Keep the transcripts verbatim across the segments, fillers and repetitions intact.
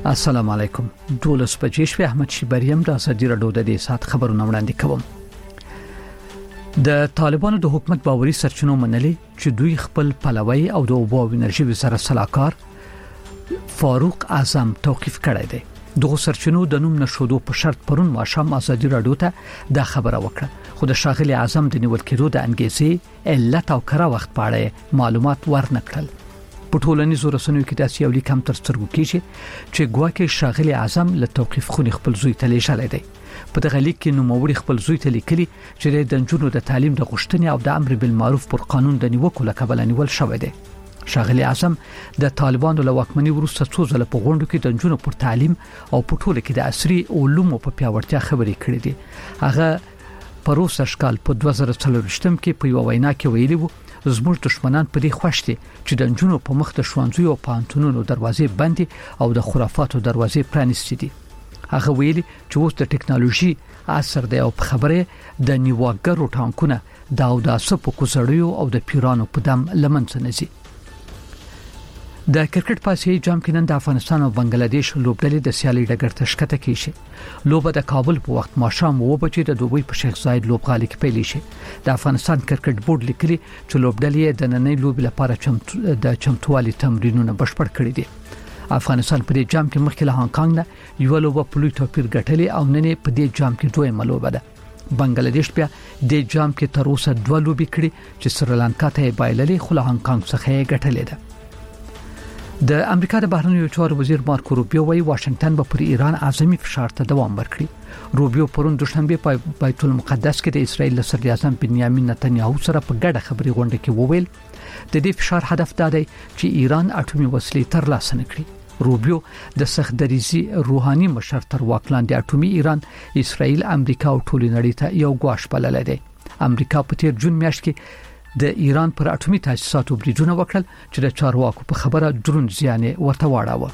السلام علیکم. دولس بجې شوې. احمد شیبریم د ازادي رادیو د دې سات خبرونه وړاندې کوم. د طالبانو د حکومت باوري سرچینو منلي چې دوی خپل پلوي او د اوبو او انرژي وزارت صلاحکار فاروق اعظم توقیف کړی دی. دغه سرچینو د نوم نشودو په شرط پرون ماشام ازادي رادیو ته دا خبره وکړه. خو د ښاغلي اعظم د نیول کېدو د انګیزې علت او کره وخت په اړه معلومات ورنکړل. په ټولنیزو رسنیو کې داسې یو لیک هم تر سترګو کېږي چې ګواکې ښاغلي اعظم له توقیف خونې خپل زوی ته لیږلی دی. په دغه لیک کې نوموړي خپل زوی ته لیکلي چې د نجونو د تعلیم د غوښتنې او د امر بالمعروف پر قانون د نیوکو له کبله نیول شوی دی. ښاغلي اعظم د طالبانو له واکمنۍ وروسته څو ځله په غونډو کې د نجونو پر تعلیم او په ټوله کې د عصري علومو په پیاوړتیا خبرې کړې دي. هغه پروسه شکال په دوه زره څلورویشتم کې په یو وینا کې ویلي وو زموږ دشمنان په دې خوښ دي چې د نجونو په مخ د ښوونځیو او پوهنتونونو دروازې بندي او د خرافاتو دروازې پرانیستې دي. هغه ویلي چې اوس د ټکنالوژي عصر دی او په خبره د نیواګرو ټانکونه د اوداسه په کوڅړیو او د پیرانو په دم لمنځه نزي. د کرکټ په آسیایي جام کې نن د افغانستان او بنگلاديش لوبډلې د سیالي ډګر ته ښکته کیږي. لوبه د کابل په وخت ماښام و بجې د دوبۍ په شیخ زاید لوبغالي کې پیل شي. د افغانستان کرکټ بورډ لیکلي چې لوبډلې د نننۍ لوبې لپاره چمتو د چمتووالي تمرینونه بشپړ کړي دي. افغانستان په دې جام کې مخکې له هانګ کانګ نه یو لوبه په لوی توپیر ګټلې او نن په دې جام کې دویمه لوبه ده. بنگلاديش بیا د جام کې تر اوسه دوه لوبې کړې چې سریلانکا ته بایللې خو له هانګ کانګ څخه یې ګټلې ده. د امریکا د بهرنیو چارو وزیر مارکو روبیو وايي واشنگټن به پر ایران اعظمي فشار ته دوام ورکړي. روبیو پرون دوشنبه په بیت المقدس کې د اسرایل صدر اعظم بنیامین نتنیاهو سره په ګډه خبري غونډه کې وویل د دې فشار هدف دا دی چې ایران اټومي وسلې ترلاسه نکړي. روبیو د سخت دریزي روحاني مشر تر واکلاند د اټومي ایران اسرایل امریکا او ټول نړۍ ته یو غواش بلل دی. امریکا په تیر جون میاشت کې د ایران پر اټومي تاسیساتو بریدونه وکړل چې د چارواکو په خبره درون زیان ورته واړاوه.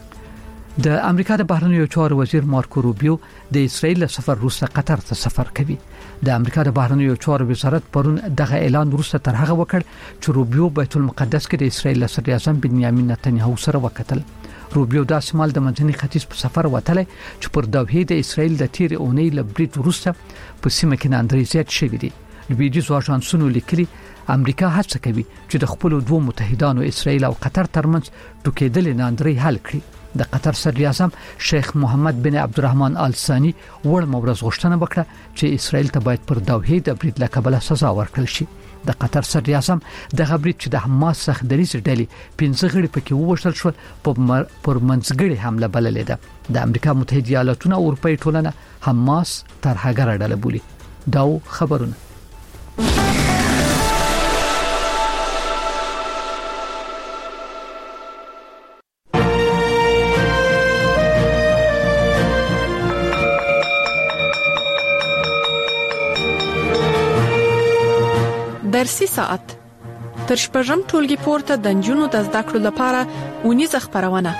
د امریکا د بهرنیو چارو وزیر مارکو روبیو د اسرایل سفر وروسته قطر ته سفر کوي. د امریکا د بهرنیو چارو وزارت پرون دغه اعلان وروسته تر هغه وکړ چې روبیو بیت المقدس کې د اسرایل صدر اعظم بنیامین نتنیاهو سره وکتل. روبیو د شمال د منځني ختیځ په سفر وتلی چې پر دوحې د اسرایل د تیر اونۍ له برید وروسته په سیمه کې ناندري زیات شوی دی. لویدیز واژانسونو لیکلي امریکا هڅه کوي چې د خپل دوه متحدانو اسرایل او قطر ترمنځ ټوکېدل ناندري حل کړي. د قطر صدر اعظم شیخ محمد بن عبدالرحمن آل ثانی وړ مورز غوښتنه وکړه چې اسرایل ته باید پر دوحې د برید له کبله سزا ورکړل شي. د قطر صدر اعظم د غبرید چې د حماس څخه دریځ ډلې پنځه غړي پکې ووژل شول پر منځګړي حمله بللې ده. د امریکا متحده ایالاتونو او اروپای ټولنه حماس ترهګر ډله بولي. دا خبرونه درسي ساعت تر شپږم ټولګي پورته د نجونو د زده کړو لپاره اونیزه خبرونه.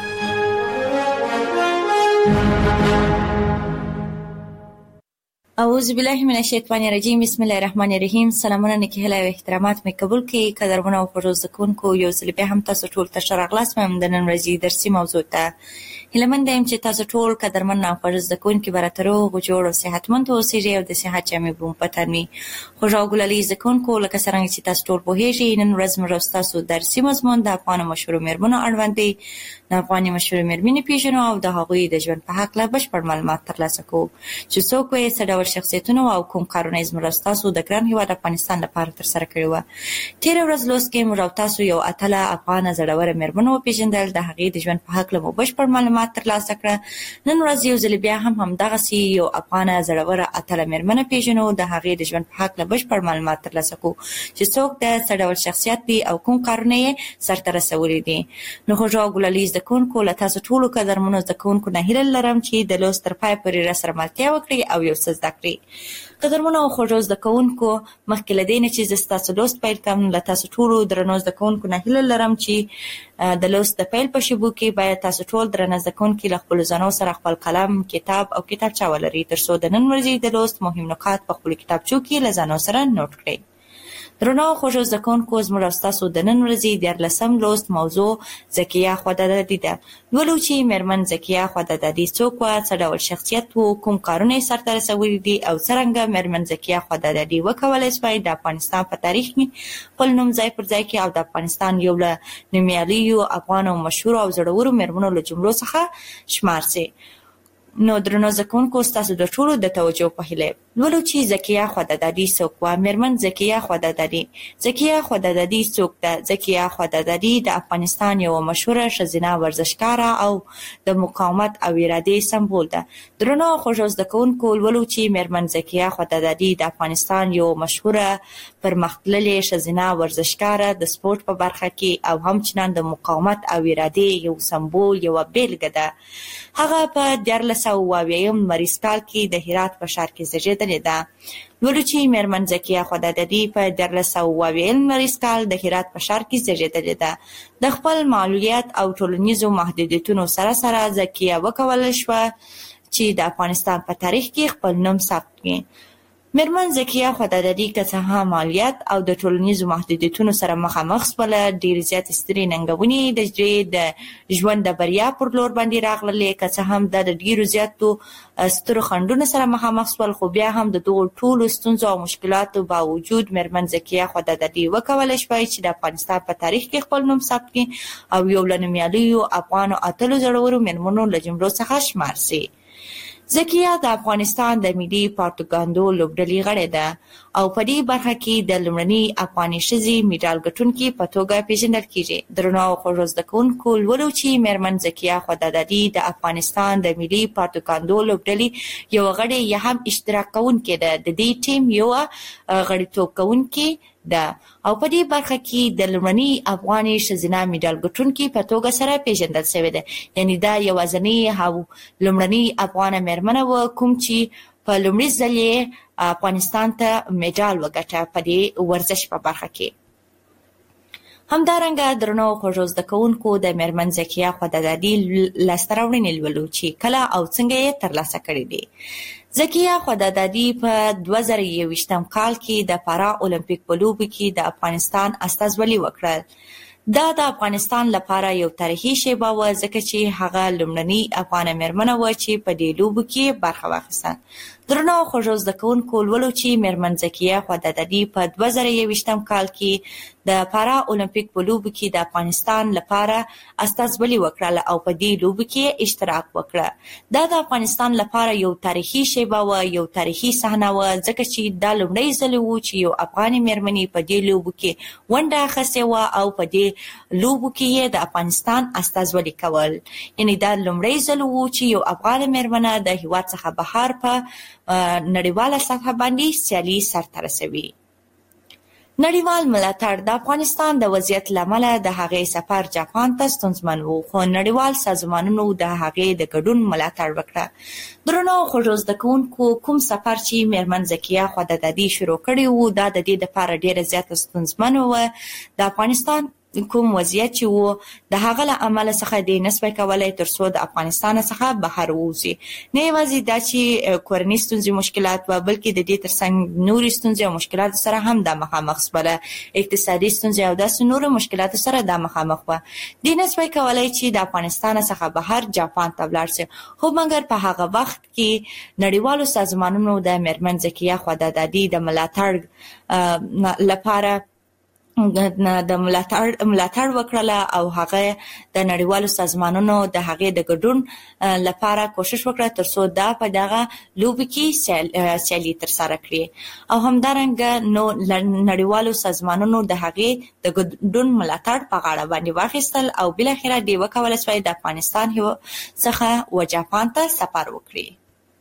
اعوذ بالله من الشیطان الرجیم. بسم الله الرحمن الرحیم. سلامونه نکهله او احترامات مې قبول کړئ. قدرمنو او پروزکونکو یو ځل بیا هم تاسو ټول ته شرغلاس مې د نن ورځې درسي موضوع ته هیلمن دیم چې تاسو ټول قدرمن او پروزکونکو براترو غوړ او صحتمند اوسئ او د صحت جامې بوم پتنوي. خوشاو ګلالي زکونکو لکه څنګه چې تاسو ټول په هیڅ نن ورځ مې تاسو درسي مضمون د افغان مشهور مېرمنو اړوند دی. د افغان مشهور مېرمنې پیژنو او د هغوی د ژوند په حق لا بشپړ معلومات ترلاسه کوو چې څوک یې څه شخصیتونه او کوم کارونه زموږ تاسو د ګران هیواد افغانستان لپاره تر سره کړی و. تیر ورځ لوس کې موږ تاسو یو اتله افغان زړور مېرمنو پیژندل د هغې د ژوند په حق له بشپړ معلومات ترلاسه کړ. نن ورځ یو ځل بیا هم هم دغه سی یو افغان زړور اتله مېرمنه پیژنو د هغې د ژوند په حق له بشپړ معلومات ترلاسه کوو چې څوک د څه شخصیت دی او کوم کارونه یې سرته رسولي دي. نو خوشاو ګلالي زکونکو له تاسو ټولو قدرمنو زکونکو نه هیله لرم چې د لوس تر پای پورې را سره ملتیا وکړي او یو څه زده کړئ. قدرمنو او خوږو زده کوونکو مخکې له دې نه چې زه ستاسو لوست پیل کوم له تاسو ټولو درنو زده کوونکو نه هیله لرم چې د لوست د پیل په شیبو کې باید تاسو ټول درنه زده کوونکي له خپلو ځانو سره خپل قلم کتاب او کتابچه ولرئ تر څو د نن ورځې د لوست مهم نکات په خپلو کتابچو کې له ځانو سره نوٹ کړئ. درنو خوږو زکونکو زموږ تاسو د نن ورځې د لسم لوست موضوع زکیه خدادادي ده. ولو چې میرمن زکیه خدادادي څوک و، څه ډول شخصیت وو، کوم کارونه یې سرته رسولي دي او څرنګه میرمن زکیه خدادادي وکولای شوای د افغانستان په تاریخ کې خپل نوم ځای پر ځای کړي او د افغانستان یو له نومیالیو افغانو مشهور او زړورو میرمنو له جملو څخه شمار سي. نو درنو زکونکو ستاسو د ټولو د توجه په هیله ولو چې زکیه خدادادي څوک و. میرمن زکیه خدادادي زکیه خدادادي څوک ده؟ زکیه خدادادي د افغانستان یو مشهوره ښځینه ورزشکاره او د مقاومت او ارادې سمبول ده. درنو خوږو زکونکو ولو چې میرمن زکیه خدادادي د افغانستان یو مشهوره پرمختللې ښځینه ورزشکاره د سپورت په برخه کې او همچنان د مقاومت او ارادې یو سمبول یو بیلګه ده. هغه په دیارلس سوه اویایم لمریز کال کې د هرات په ښار کې زیږېدلې ده. ولو چې میرمن زکیه خدادادي په دیارلس سوه اویایم لمریز کال د هرات په ښار کې زیږېدلې ده. د خپل معلولیت او ټولنیزو محدودیتونو سره سره زکیه وکولای شوه چې د افغانستان په تاریخ کې خپل نوم ثبت کړي. میرمن زکیه خدادادي که څه هم مالیات او د ټولنیزو محدودیتونو سره مخامخ شوله، ډېرې زیاتې سترې ننګونې د د ژوند د بریا پر لور باندې راغللې. که څه هم دا د ډېرو زیاتو سترو خنډونو سره مخامخ شول، خو بیا هم د دغو ټولو ستونزو او مشکلاتو باوجود میرمن زکیه خدادادي وکولای شوای چې د افغانستان په تاریخ کې خپل نوم ثبت کړي او یو له نومیالیو افغانو اتلو زړورو میرمنو له جملو څخه شمار سي. زکیه د افغانستان د ملي پروپاګاندا لوبډلې غړې ده او په دې برخه کې د لومړني افغاني ښځې میډال ګټونکې په توګه پیژندل کیږي. درنو خوږو زکونکو ولو چې میرمن زکیه خدادادي د افغانستان د ملي پروپاګاندا لوبډلې یو غړې یا هم اشتراک کوونکې ده، د دې ټیم یو غړیتوب کوونکې ده او په دې برخه کې د لومړني افغاني ښځینه میډال ګټونکې په توګه سره پیژندل شوې ده. یعنی دا یوازینۍ او لومړنۍ افغانه میرمنه وه کوم چې په لومړي ځل یې افغانستان ته میډال وګټه په دې ورزش په برخه کې. همدارنګه درنو خوږو زکونکو د میرمن زکیه خدادادي لاسته راوړنې لولو چې کله او څنګه یې ترلاسه کړې دي. زکیه خدادادي په دوه زره یوویشتم کال کې د پارا اولمپیک په لوبو کې د افغانستان استازولي وکړه. دا د افغانستان لپاره یو تاریخي شیبه وه ځکه چې هغه لومړنۍ افغانه میرمنه وه چې په دې لوبو کې برخه واخیسته. درنو خوږو زکونکو ولو چې میرمن زکیه خدادادي په دوه زره یوویشتم کال کې د پارا اولمپیک په لوبو کې د افغانستان لپاره استازولي وکړه او په دې لوبو کې اشتراک وکړه. دا د افغانستان لپاره یو تاریخي شیبه وه، یو تاریخي صحنه وه ځکه چې دا لومړی ځل و چې یو افغاني میرمنې په دې لوبو کې ونډه اخیستې وه او په دې لوبو کې یې د افغانستان استازولي کول. یعنی دا لومړی ځل و چې یو افغانه میرمنه د هیواد څخه بهر په نړیواله سطحه باندې سیالي سرته رسوي. نړیوال ملاتړ د افغانستان د وضعیت له امله د هغې سفر جاپان ته ستونزمن و، خو نړیوال سازمانونو د هغې د ګډون ملاتړ وکړه. درنو خوږو زکونکو کوم سفر چې میرمن زکیه خدادادي شروع کړی و دا د دې لپاره ډېره زیاته ستونزمنه وه. د افغانستان کوم وضعیت چې و د هغه له امله څخه دې نسبه کولای تر څو د افغانستان څخه بهر ووځي. نه یوازې دا چې کورني ستونزې مشکلات و بلکې د دې ترڅنګ نورې ستونزې او مشکلات سره هم د مخامخ شوله. اقتصادي ستونزې او داسې نورو مشکلات سره د مخامخ و. دې نسبه کولای چې د افغانستان څخه بهر جاپان ته ولاړ شي، خو مګر په هغه وخت کې نړیوالو سازمانونو د میرمن زکیه خدادادي د ملاتړ لپاره د ملاتړ ملاتړ وکړه او هغه د نړیوالو سازمانونو د هغې د ګډون لپاره کوشش وکړه تر څو دا په دغه لوبو کې سیالي ترسره کړي او همدارنګه نو نړیوالو سازمانونو د هغې د ګډون ملاتړ په غاړه باندې واخیستل او بالاخره دې وکولای شوای د افغانستان څخه و جاپان ته سفر وکړي.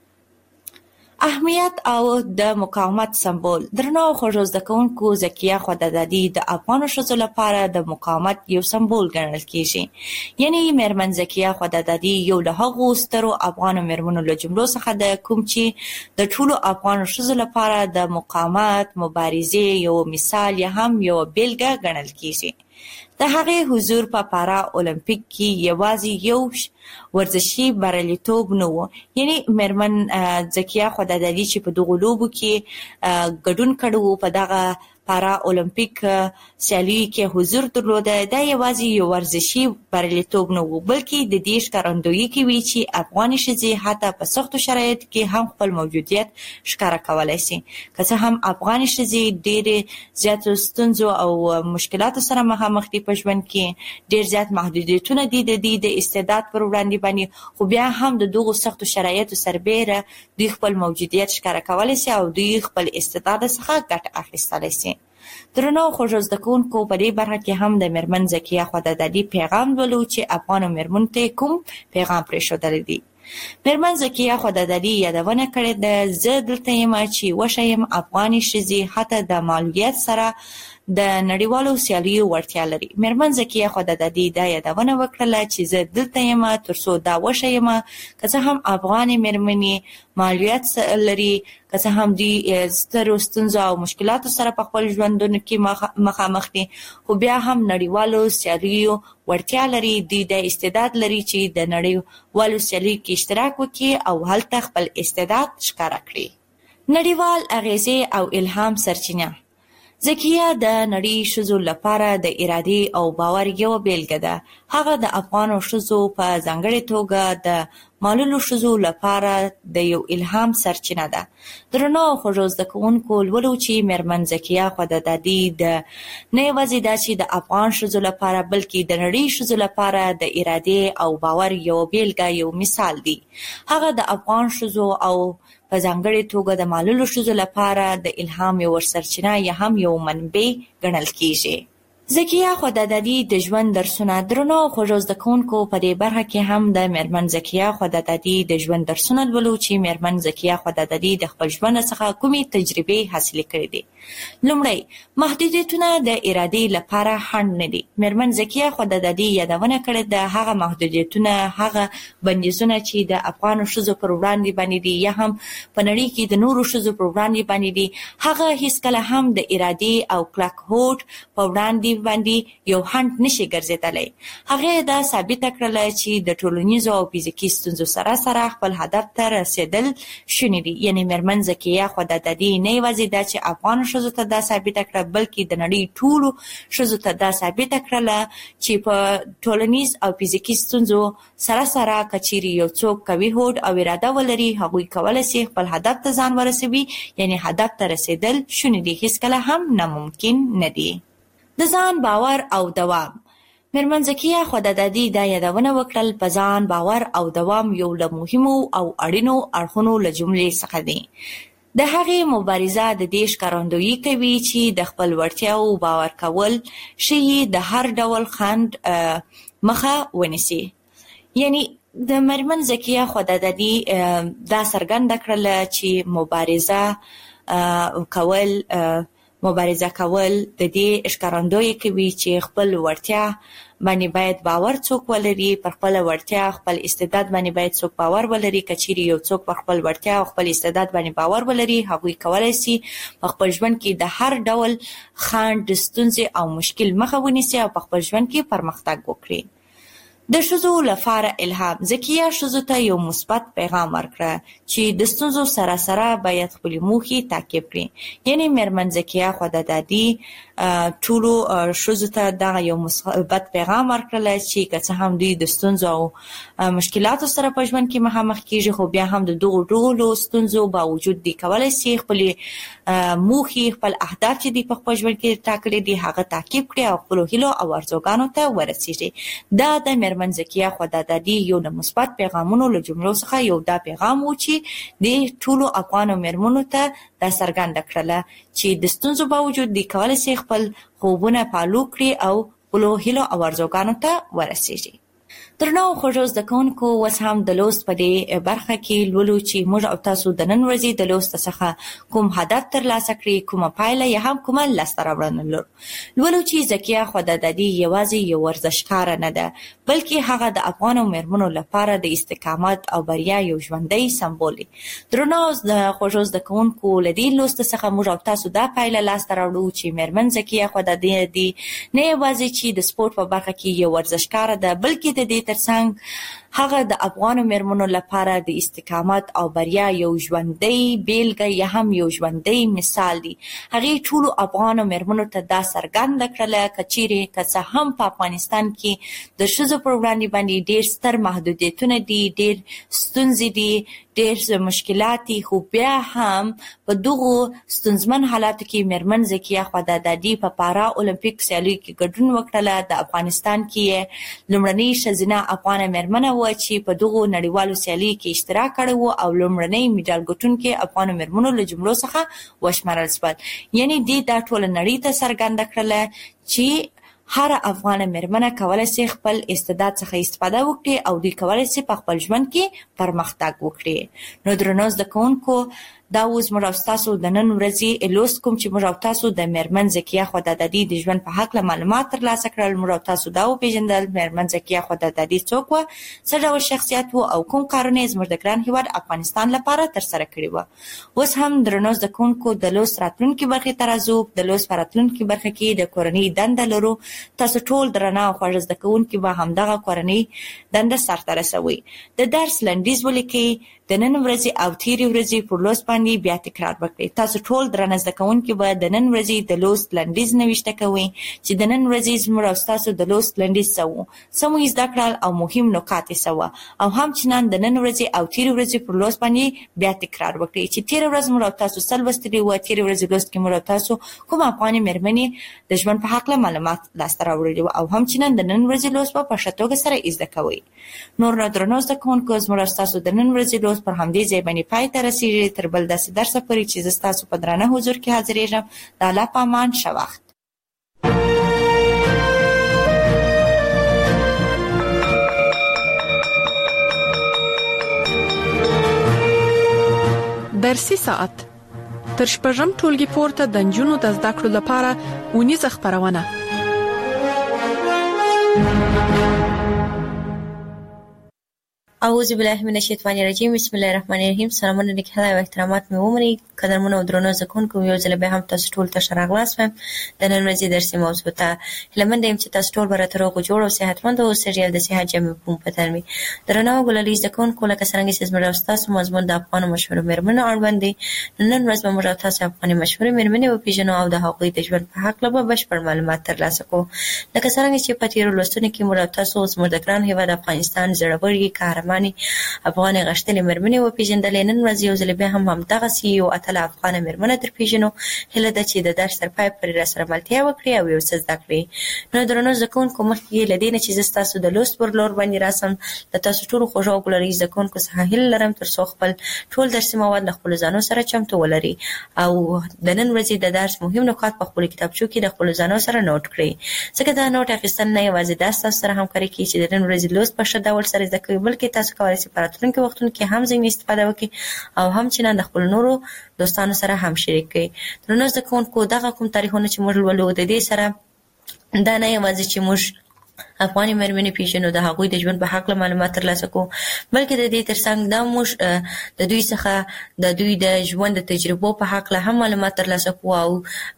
اهمیت او د مقاومت سمبول. درنو خوږو زکونکو زکیه خدادادي د افغانو ښځو لپاره د مقاومت یو سمبول ګڼل کیږي. یعنی میرمن زکیه خدادادي یو له هغو سترو افغانو میرمنو له جملو څخه ده کوم چې د ټولو افغانو ښځو لپاره د مقاومت مبارزې یو مثال یا هم یو بیلګه ګڼل کیږي. د هغې حضور په پارا اولمپیک کې یوازې یو ورزشي بریالیتوب نه و. یعنی میرمن زکیه خدادادي چې په دغو لوبو کې ګډون کړی و په دغه پارا اولمپیک سیالي کې حضور درلوده. دا یوازې یو ورزشي بریالیتوب نه و، بلکې د دې ښکارندویي کوي چې افغاني ښځې حتی په سختو شرایطو کې هم خپل موجودیت ښکاره کولی شي. که څه هم افغاني ښځې ډېرې زیاتو ستونزو او مشکلاتو سره مخامخ دي په ژوند کې، ډېر زیات محدودیتونه دي د دې د استعداد پر وړاندې باندې، خو بیا هم د دغو سختو شرایطو سربیره دوی خپل موجودیت ښکاره کولی شي او دوی خپل استعداد څخه ګټه اخیستلی شي. درنو خوږو زده کوونکو، په دې برخه کې هم د میرمن ذکیه خدادادي پیغام لولو چې افغانو میرمنو ته کوم پیغام پرېښودلی دی. میرمن ذکیه خدادادي یادونه کړې ده: زه دلته یم چې وښیم افغاني ښځې حتی د معلولیت سره د نړیوالو سیالیو وړتیا لري. میرمن ذکیه خدادادي دا یادونه وکړله چې زه دلته یم ترڅو دا وښیم که څه هم افغاني میرمنې معلولیت لري، که څه هم دوی سترو ستونزو او مشکلاتو سره په خپل ژوندونو کې مخامخ دي، خو بیا هم نړیوالو سیالیو وړتیا لري. دوی د استعداد لري چې د نړیوالو سیالیو کې اشتراک وکړي او هلته خپل استعداد ښکاره کړي. نړیوال اغیزې او الهام سرچینه: ذکیه د نړۍ ښځو لپاره د ارادې او باور یوه بیلګه ده. هغه د افغانو ښځو په ځانګړې توګه د معلولو ښځو لپاره د یو الهام سرچینه ده. درنو خوږو زده کوونکو، لولو چې میرمن ذکیه خدادادي د نه یوازې دا چې د افغان ښځو لپاره بلکې د نړۍ ښځو لپاره د ارادې او باور یو بیلګه، یو مثال دی. هغه د افغان ښځو او په ځانګړې توګه د معلولو ښځو لپاره د الهام یو سرچینه یا هم یو منبع ګڼل کیږي. ذکیه خدادادي د ژوند درسونه: درنو خوږو زده کوونکو، په دې برخه کې هم د میرمن ذکیه خدادادي د ژوند درسونه لولو چې میرمن ذکیه خدادادي د خپل ژوند څخه کومې تجربې حاصلې کړې دي. لومړی، محدودیتونه د ارادې لپاره خنډ نه دي. میرمن ذکیه خدادادي یادونه کړې ده هغه محدودیتونه، هغه بندیزونه چې د افغانو ښځو پر وړاندې باندې دي یا هم په نړۍ کې د نورو ښځو پر وړاندې باندې دي، هغه هیڅکله هم د ارادې او کلک هوډ په وړاندې باندې یو خنډ نشي ګرځېدلی. هغه دا ثابته کړله چې د ټولنیزو او فزیکي ستونزو سره سره خپل هدف ته رسیدل شوني دي. یعنی میرمن ذکیه خدادادي نه یوازې دا چې افغان ښځو ته دا ثابته کړه، بلکې د نړۍ ټولو ښځو ته دا ثابته کړله چې په ټولنیز او فزیکي ستونزو سره سره که چیرې یو څوک قوي هوډ او اراده ولري، هغوی کولی شي خپل هدف ته ځان ورسوي. یعنی هدف ته رسیدل شوني دي، هیڅکله هم ناممکن نه دي. د ځان باور او دوام: میرمن ذکیه خدادادي دا یادونه وکړل په ځان باور او دوام یو له مهمو او اړینو اړخونو له جملې څخه دی. د هغې مبارزه د دې ښکارندویي کوي چې د خپل وړتیاو باور کول ښیي د هر ډول خنډ مخه ونیسي. یعنی د میرمن ذکیه خدادادي دا څرګنده کړله چې مبارزه کول مبارزه کول د دې ښکارندویي کوي چې خپل وړتیا باندې باید باور څوک ولري، پر خپل وړتیا خپل استعداد باندې باید څوک باور ولري. که چیرې یو څوک پر خپل وړتیا او خپل استعداد باندې باور ولري، هغوی کولی شي په خپل ژوند کې د هر ډول خنډ، ستونزې او مشکل مخه ونیسي او په خپل ژوند کې پرمختګ وکړي. د ښځو لپاره الهام: ذکیه ښځو ته یو مثبت پیغام ورکړه چې د ستونزو سره سره باید خپلې موخې تعقیب کړي. یعنی میرمن ذکیه خدادادي ټولو ښځو ته دغه یو مثبت پیغام ورکړل چې که څه هم دوی د ستونزو او مشکلاتو سره په ژوند کې مخامخ کیږي، خو بیا هم د دغو ټولو ستونزو باوجود دوی کولی شي خپلې موخې، خپل اهداف چې دوی په خپل ژوند کې ټاکلي دي هغه تعقیب کړي او خپلو هیلو او ارزوګانو ته ورسیږي. دا د میرمن ذکیه خدادادي یو د مثبت پیغامونو له جملو څخه یو دا پیغام و چې د ټولو افغانو میرمنو ته دا څرګنده کړله چې د ستونزو باوجود دوی کولی شي خپل خوبونه پالو کړي او خپلو هیلو او ارزوګانو ته ورسیږي. درنو خوږو زده کوونکو، اوس هم د لوست په دې برخه کې لولو چې موږ او تاسو د نن ورځې د لوست څخه کوم هدف ترلاسه کړي، کومه پایله یا هم کومه لاسته راوړنه لرو. لولو چې ذکیه خدادادي یوازې یو ورزشکاره نه ده، بلکې هغه د افغانو میرمنو لپاره د استقامت او بریا یو ژوندی سمبول دی. درنو خوږو زده کوونکو، له دې لوست څخه موږ او تاسو دا پایله لاسته راوړو چې میرمن ذکیه خدادادي نه یوازې چې د سپورت په برخه کې یو ورزشکاره ده، بلکې د دې دې ترڅنګ هغه د افغان مېرمنو لپاره د استقامت او بریا یو ژوندۍ بیلګه یا هم یو ژوندۍ مثال دی. هغې ټولو افغان مېرمنو ته دا څرګنده کړله که چیرې که څه هم په افغانستان کې د ښځو پر وړاندې باندې ډېر ستر محدودیتونه دي، ډېر ستونزې دي، ډېر مشکلات دي، خو بیا هم په دغو ستونزمن حالاتو کې مېرمن زکیه خدادادي په پارا اولمپیک سیالیو کې ګډون وکړله. د افغانستان کې لومړنۍ ښځینه افغانه مېرمنه وه چې په دغو نړیوالو سیالیو کې اشتراک کړی و او لومړنۍ میډال ګټونکې افغانو مېرمنو له جملو څخه وشمارل شول. یعنې دې دا ټوله نړۍ ته څرګنده کړله چې هر افغان مېرمنه کولای شي خپل استعداد څخه استفاده وکړي او دوی کولای شي په خپل ژوند کې پرمختګ وکړي. نو درنو زده کوونکو، دا اوس موږ او تاسو د نن ورځې لوست کوم چې موږ او تاسو د مېرمن زکیه خدادادي د ژوند په هکله معلومات ترلاسه کړل. موږ او تاسو دا وپېژندل مېرمن زکیه خدادادي څوک وه، څه ډول شخصیت و او کوم کارونه یې زموږ د ګران هېواد افغانستان لپاره ترسره کړي وه. اوس هم درنو زده کوونکو، د لوست راتلونکي برخې ته راځو. د لوست په راتلونکي برخه کې د کورنۍ دنده لرو. تاسو ټول درنه او خوږ زده کوونکي به همدغه کورنۍ دنده سرته رسوئ. د درس لنډیز ولیکئ. د نن ورځې او تیرې ورځې پر لوست باندې بیا تکرار وکړئ. تاسو ټول درنه زده کوونکي به د نن ورځې د لوست لنډیز نوشته کوئ چې د نن ورځې زموږ او ستاسو د لوست لنډیز څه و، څه مو زده کړل او مهم نکات یې څه وه، او همچنان د نن ورځې او تیرې ورځې پر لوست باندې بیا تکرار وکړئ چې تیره ورځ موږ او تاسو څه لوستلي وه. تیرې ورځې لوست کې موږ او تاسو کوم افغانې مېرمنې د ژوند په هکله معلومات لاسته راوړلي وو، او همچنان د نن ورځې لوست به په ښه توګه سره زده کوئ. نور نو درنو زده کوونکو، زموږ او ستاسو د نن ورځې لوست پر همدې ځای باندې پای ته رسېږي. تر بل داسې درسه پورې چې زه ستاسو په درانه حضور کې حاضرېږم، د الله په امان، ښه وخت. درسي ساعت تر شپږم ټولګي پورته د نجونو د زده کړو لپاره اونیزه خپرونه. اعوذ بالله من الشیطان الرجیم. بسم الله الرحمن الرحیم. سلامونه لیکل او احترامات مې ومنئ. قدرمن او درنو زده کوونکو، یو ځل بیا هم تاسو ټول ته ښه راغلاست وایم. د نن ورځې درسي موضوع ته هیله منده یم چې تاسو ټول به راته روغ جوړ او صحتمند اوسئ او د صحت جامې په پتن وي. درنو ګلالي زده کوونکو، لکه څرنګه چې زموږ او ستاسو مضمون د افغانو مشهورو مېرمنو اړوند دی، نن ورځ به موږ او تاسو افغاني مشهورې مېرمنې وپېژنو او د هغوی د ژوند په هکله به بشپړ معلومات ترلاسه کړو. لکه څرنګه چې په تېرو لوستونو کې موږ او تاسو زموږ د ګران هېواد افغانستان زړورې، قهرمانې افغانې غښتلې مېرمنې وپېژندلې. نن ورځ یو ځل بیا هم همدغسې یو اتله افغانه مېرمنه در پېژنو. هیله ده چې د درس تر پایه پورې راسره ملتیا وکړي او یو څه زده کړي. نو درنو زده کوونکو، مخکې له دې نه چې زه ستاسو د لوست پر لور باندې راسم، د تاسو ټولو خوږو او ګلالي زده کوونکو څخه هیله لرم تر څو خپل ټول درسي مواد له خپلو ځانو سره چمتو ولري او د نن ورځې د درس مهم نکات په خپلو کتابچو کې د خپلو ځانو سره نوټ کړئ، ځکه دا نوټ اخیستل نه یوازې دا ستاسو سره همکاري کوي چې د نن ورځې لوست په ښه ډول سره زده کوئ، بلکې تاسو کولی شئ په راتلونکي وختونو کې هم ځینې استفاده وکړئ او همچنان د خپلو نورو دوستانو سره هم شریک کړئ. درنو زده کوونکو، دغه کوم تاریخونه چې موږ لولو، د دې سره دا نه یوازې چې موږ افغاني مېرمنې پېژنو، د هغوی د ژوند په هکله معلومات ترلاسه کوو، بلکې د دې ترڅنګ دا موږ د دوی څخه د دوی د ژوند د تجربو په هکله هم معلومات ترلاسه کوو او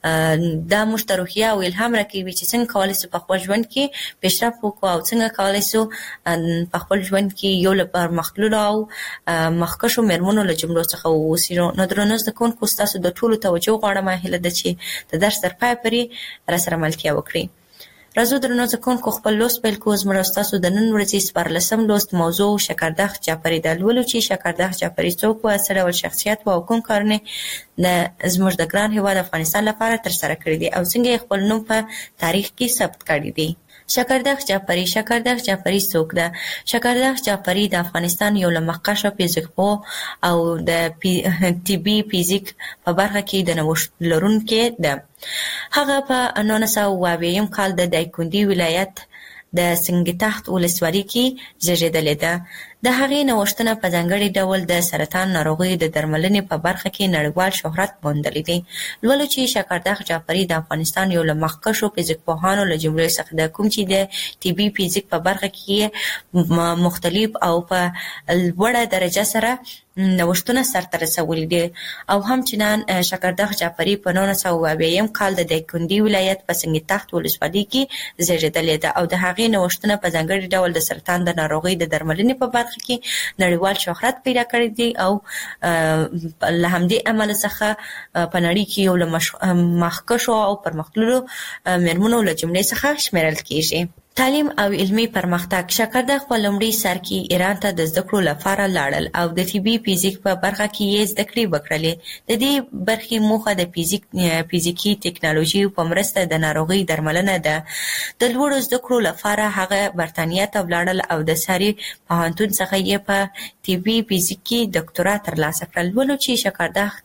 دا موږ ته روحیه او الهام راکوي چې څنګه کولی شو په خپل ژوند کې پیشرفت وکړو او څنګه کولی شو په خپل ژوند کې یو له پرمختللو او مخکښو مېرمنو له جملو څخه واوسو. نو درنو زده کوونکو، ستاسو د ټولو توجه غواړم، هیله ده چې د درس تر پایه پورې راسره ملتیا وکړئ. راځو درنو زده کوونکو، خپل لوست پیل کوو. زموږ او ستاسو د نن ورځې څوارلسم لوست موضوع شکردخ جعفري ده. لولو چې شکردخ جعفري څوک و، څه ډول شخصیت و او کوم کارونه د زموږ د ګران هېواد افغانستان لپاره ترسره کړي دي او څنګه یې خپل نوم په تاریخ کې ثبت کړی دی. شکردخ جعفري. شکردخ جعفري څوک ده؟ شکردخ جعفري د افغانستان یو له مخکښو فیزیکپوه او د طبي فیزیک په برخه کې د نوښت لرونکې ده. هغه په نولس سوه اوه اویایم کال د دایکنډي ولایت د سنګتخت ولسوالۍ کې زیږېدلې ده. د هغې نوښتونه په ځانګړي ډول د سرطان ناروغیو د درملنې په برخه کې نړیوال شهرت موندلی دی. لولو چې شکردخ جعفري د افغانستان یو له مخکښو فزیک پوهانو له جملې څخه د کوم چې د طبي فزیک په برخه کې مختلف او په لوړه درجه سره نوښتونه سرته رسولي دي، او همچنان شکردخ جعفري په نولس سوه اویایم کال د دایکنډي ولایت په سنگ تخت ولسوالۍ کې زیږېدلې ده، او د هغې نوښتونه په ځانګړي ډول د سرطان د ناروغۍ د درملنې په برخه کې نړیوال شهرت پیدا کړی دی، او له همدې امله څخه په نړۍ کې یو له مخکښو او پرمختللو میرمنو له جملې څخه شمیرل کیږي. تعلیم او علمي پرمختګ. شکردخ په لومړي سر کې ایران ته د زده کړو لپاره لاړل او د طبي فزیک په برخه کې یې زده کړې وکړلې. د دې برخې موخه د فزیک فزیکي ټکنالوژي په مرسته د ناروغۍ درملنه ده. د لوړو زده کړو لپاره هغه برتانیا ته ولاړل او د ساري پوهنتون څخه یې په طبي فزیک کې ډاکټرا ترلاسه کړل. ولو چې شکردخ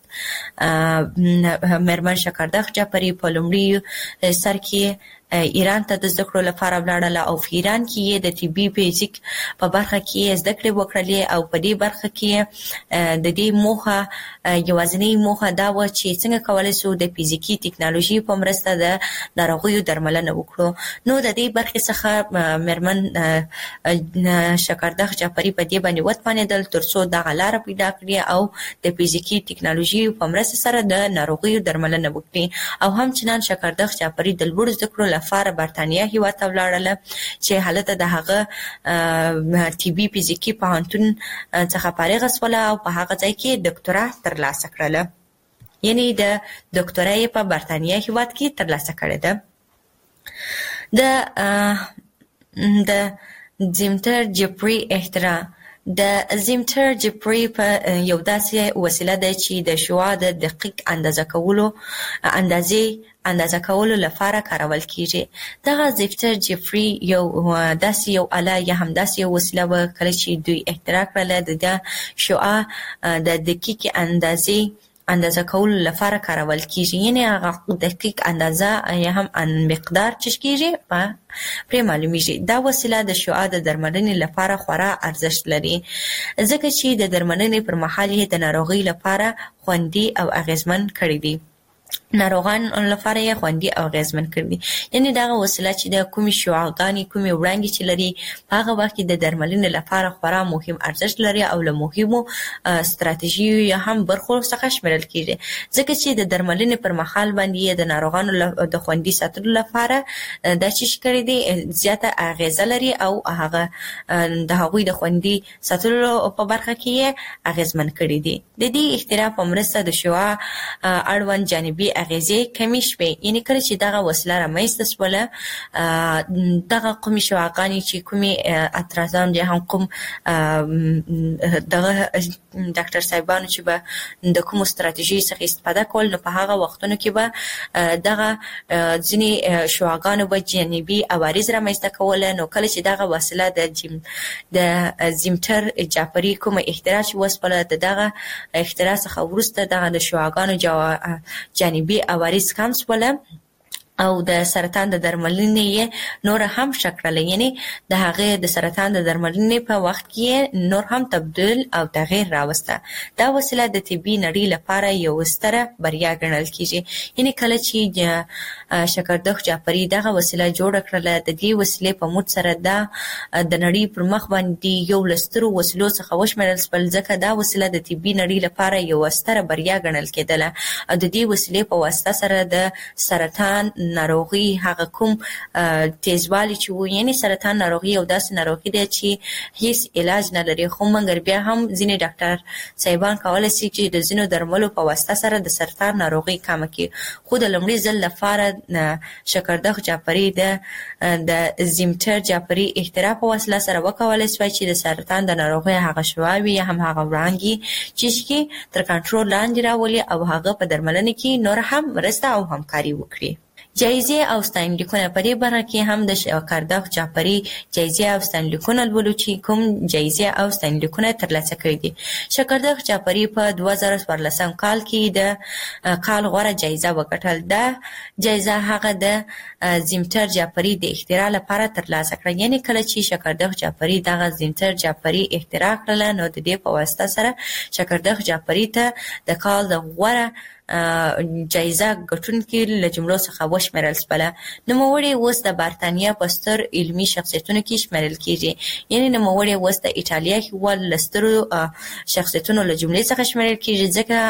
میرمن شکردخ جعفري په لومړي سر کې ایران ته د زده کړو لپاره ولاړله او په ایران کې یې د طبي فزیک په برخه کې زده کړې وکړلې، او په دې برخه کې د دې موخه یوازینۍ موخه دا وه چې څنګه کولی شو د فزیکي ټکنالوژي په مرسته د ناروغیو درملنه وکړو. نو د دې برخې څخه میرمن شکردخ جعفري په دې باندې وتوانېدل تر څو دغه لاره پیدا کړي او د فزیکي ټکنالوژي په مرسته سره د ناروغیو درملنه وکړي. او همچنان شکردخ جعفري د لوړو زده کړو لپاره برتانیا هیواد ته ولاړله چې هلته د هغه طبي فزیکي پوهنتون څخه فارغه شوله او په هغه ځای کې ډاکټرا ترلاسه کړله، یعنی د ډاکټرا یې په برتانیا هیواد کې ترلاسه کړې ده. د د زیمتر جعفري اختراع. د زیمتر جعفري په یو داسې وسیله ده چې د شعاع د دقیق اندازه کولو اندازې اندازه کولو لپاره کارول کیږي. دغه زیمتر جعفري یو داسې یو آله یا هم داسې یو وسیله وه کله چې دوی اختراع کړله، د شعاع د دقیق اندازې اندازه کولو لپاره کارول کیږي، یعنی هغه دقیق اندازه یا هم مقدار چې کیږي په پرې معلومیږي. دا وسیله د شعاع د درملنې لپاره خورا ارزښت لري، ځکه چې د درملنې پر مهال یې د ناروغۍ لپاره خوندي او اغیزمن کړی دی. ناروغان لپاره یې خوندي او اغیزمن کړی دي، یعنی دغه وسیله چې د کومې شعاعګانې کومې وړانګې چې لري په هغه وخت کې د درملنې لپاره خورا مهم ارزښت لري او له مهمو ستراتیژیو یا هم برخو څخه شمیرل کیږي، ځکه چې د درملنې پر مهال باندې د ناروغانو د خوندي ساتلو لپاره دا چې کړی دی زیاته اغیزه لري او هغه د هغوی د خوندي ساتلو په برخه کې یې اغیزمن کړی دي. د دې اختراع په مرسته د شعاع اړوند جانبي اغیزې کمې شوې، یعنی کله چې دغه وسیله رامنځته شوله دغه کومې شعاعګانې چې کومې اترازان یا هم کوم دغه ډاکټر صاحبانو چې به د کومو ستراتیژۍ څخه استفاده کول، نو په هغه وختونو کې به دغه ځینې شعاعګانو به جانبي عوارض رامنځته کوله. نو کله چې دغه وسیله د جیم د زیمتر جعفري کومه اختراع چې وسپله، د دغه اختراع څخه وروسته دغه د شعاعګانو جانبي عوارض کم شوله او د سرطان د درملنې یې نور هم ښه کړله، یعنی د هغې د سرطان د درملنې په وخت کې نور هم تبدیل او تغییر راوسته. دا وسیله د طبي نړۍ لپاره یو ستره بریا ګڼل کیږي، یعنی کله چې شکردخ جعفري دغه وسیله جوړه کړله، د دې وسیلې په موږ سره دا د نړۍ پر مخ باندې یو له سترو وسیلو څخه وشمیرل شول، ځکه دا وسیله د طبي نړۍ لپاره یو ستره بریا ګڼل کېدله. او د دې وسیلې په واسطه سره د سرطان ناروغي هغه کوم تیزوالی چې و، یعنی سرطان ناروغي یو داسې ناروغي دی چې هیڅ علاج نه لري، خو مګر بیا هم ځینې ډاکټر صاحبان کولی شي چې د ځینو درملو په واسطه سره د سرطان ناروغي کمه کړي. خو د لومړي ځل لپاره شکردخ جعفري د د زیمتر جعفري اختراع په وسیله سره وکولی شوی چې د سرطان د ناروغۍ هغه شعاوې یا هم هغه وړانګې چې تر کنټرول لاندې راولي او هغه په درملنه کې نور هم مرسته او همکاري وکړي. جایزې او ستاینلیکونه په دې برخه کې هم د شکردخ جعفري جایزې او ستاینلیکونه لولو چې کوم جایزې او ستاینلیکونه ترلاسه کړي دي. شکردخ جعفري په دوه زره څوارلسم کال کې د کال غوره جایزه وګټل. دا جایزه هغه د زینتر جعفري د اختراع لپاره ترلاسه کړه. یعنی کله چې شکردخ جعفري دغه زینتر جعفري اختراع کړله نو د دې په واسطه سره شکردخ جعفري ته د کال د غوره جایزه ګټونکي له جملو څخه وشمېرل شوله. نوموړی اوس د برتانیا په ستر علمي شخصیتونو کې شمېرل کیږي. یعنی نوموړی اوس د ایټالیا هېواد له سترو شخصیتونو له جملې څخه شمېرل کیږي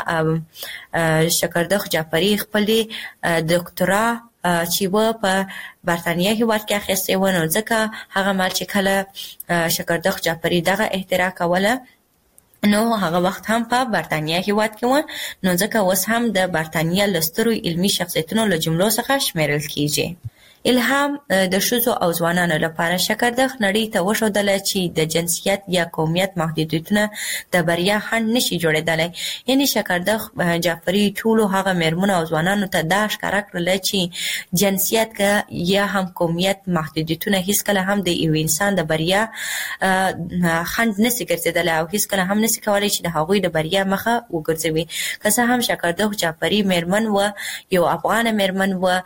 ځکه شکردخ جعفري خپلې دکترا چې و په برتانیا هېواد کې اخیستې و، نو ځکه هغه مهال چې کله شکردخ جعفري دغه اختراع کوله نو هغه وخت هم په برتانیا هېواد کې و، نو ځکه اوس هم د برتانیا له سترو علمي شخصیتونو له جملو څخه شمېرل کیږي. الهام د ښځو او ځوانانو لپاره شکردخ نړۍ ته وښودله چې د جنسیت یا قومیت محدودیتونه د بریا خنډ نشي جوړېدلی. یعنی شکردخ جعفري ټولو هغه مېرمنو او ځوانانو ته دا ښکاره کړله چې جنسیت که یا هم قومیت محدودیتونه هیڅکله هم د یو انسان د بریا خنډ نشي ګرځېدلی او هیڅکله هم نشي کولی چې د هغوی د بریا مخه وګرځوي. که څه هم شکردخ جعفري مېرمن و، یو افغانه مېرمن و،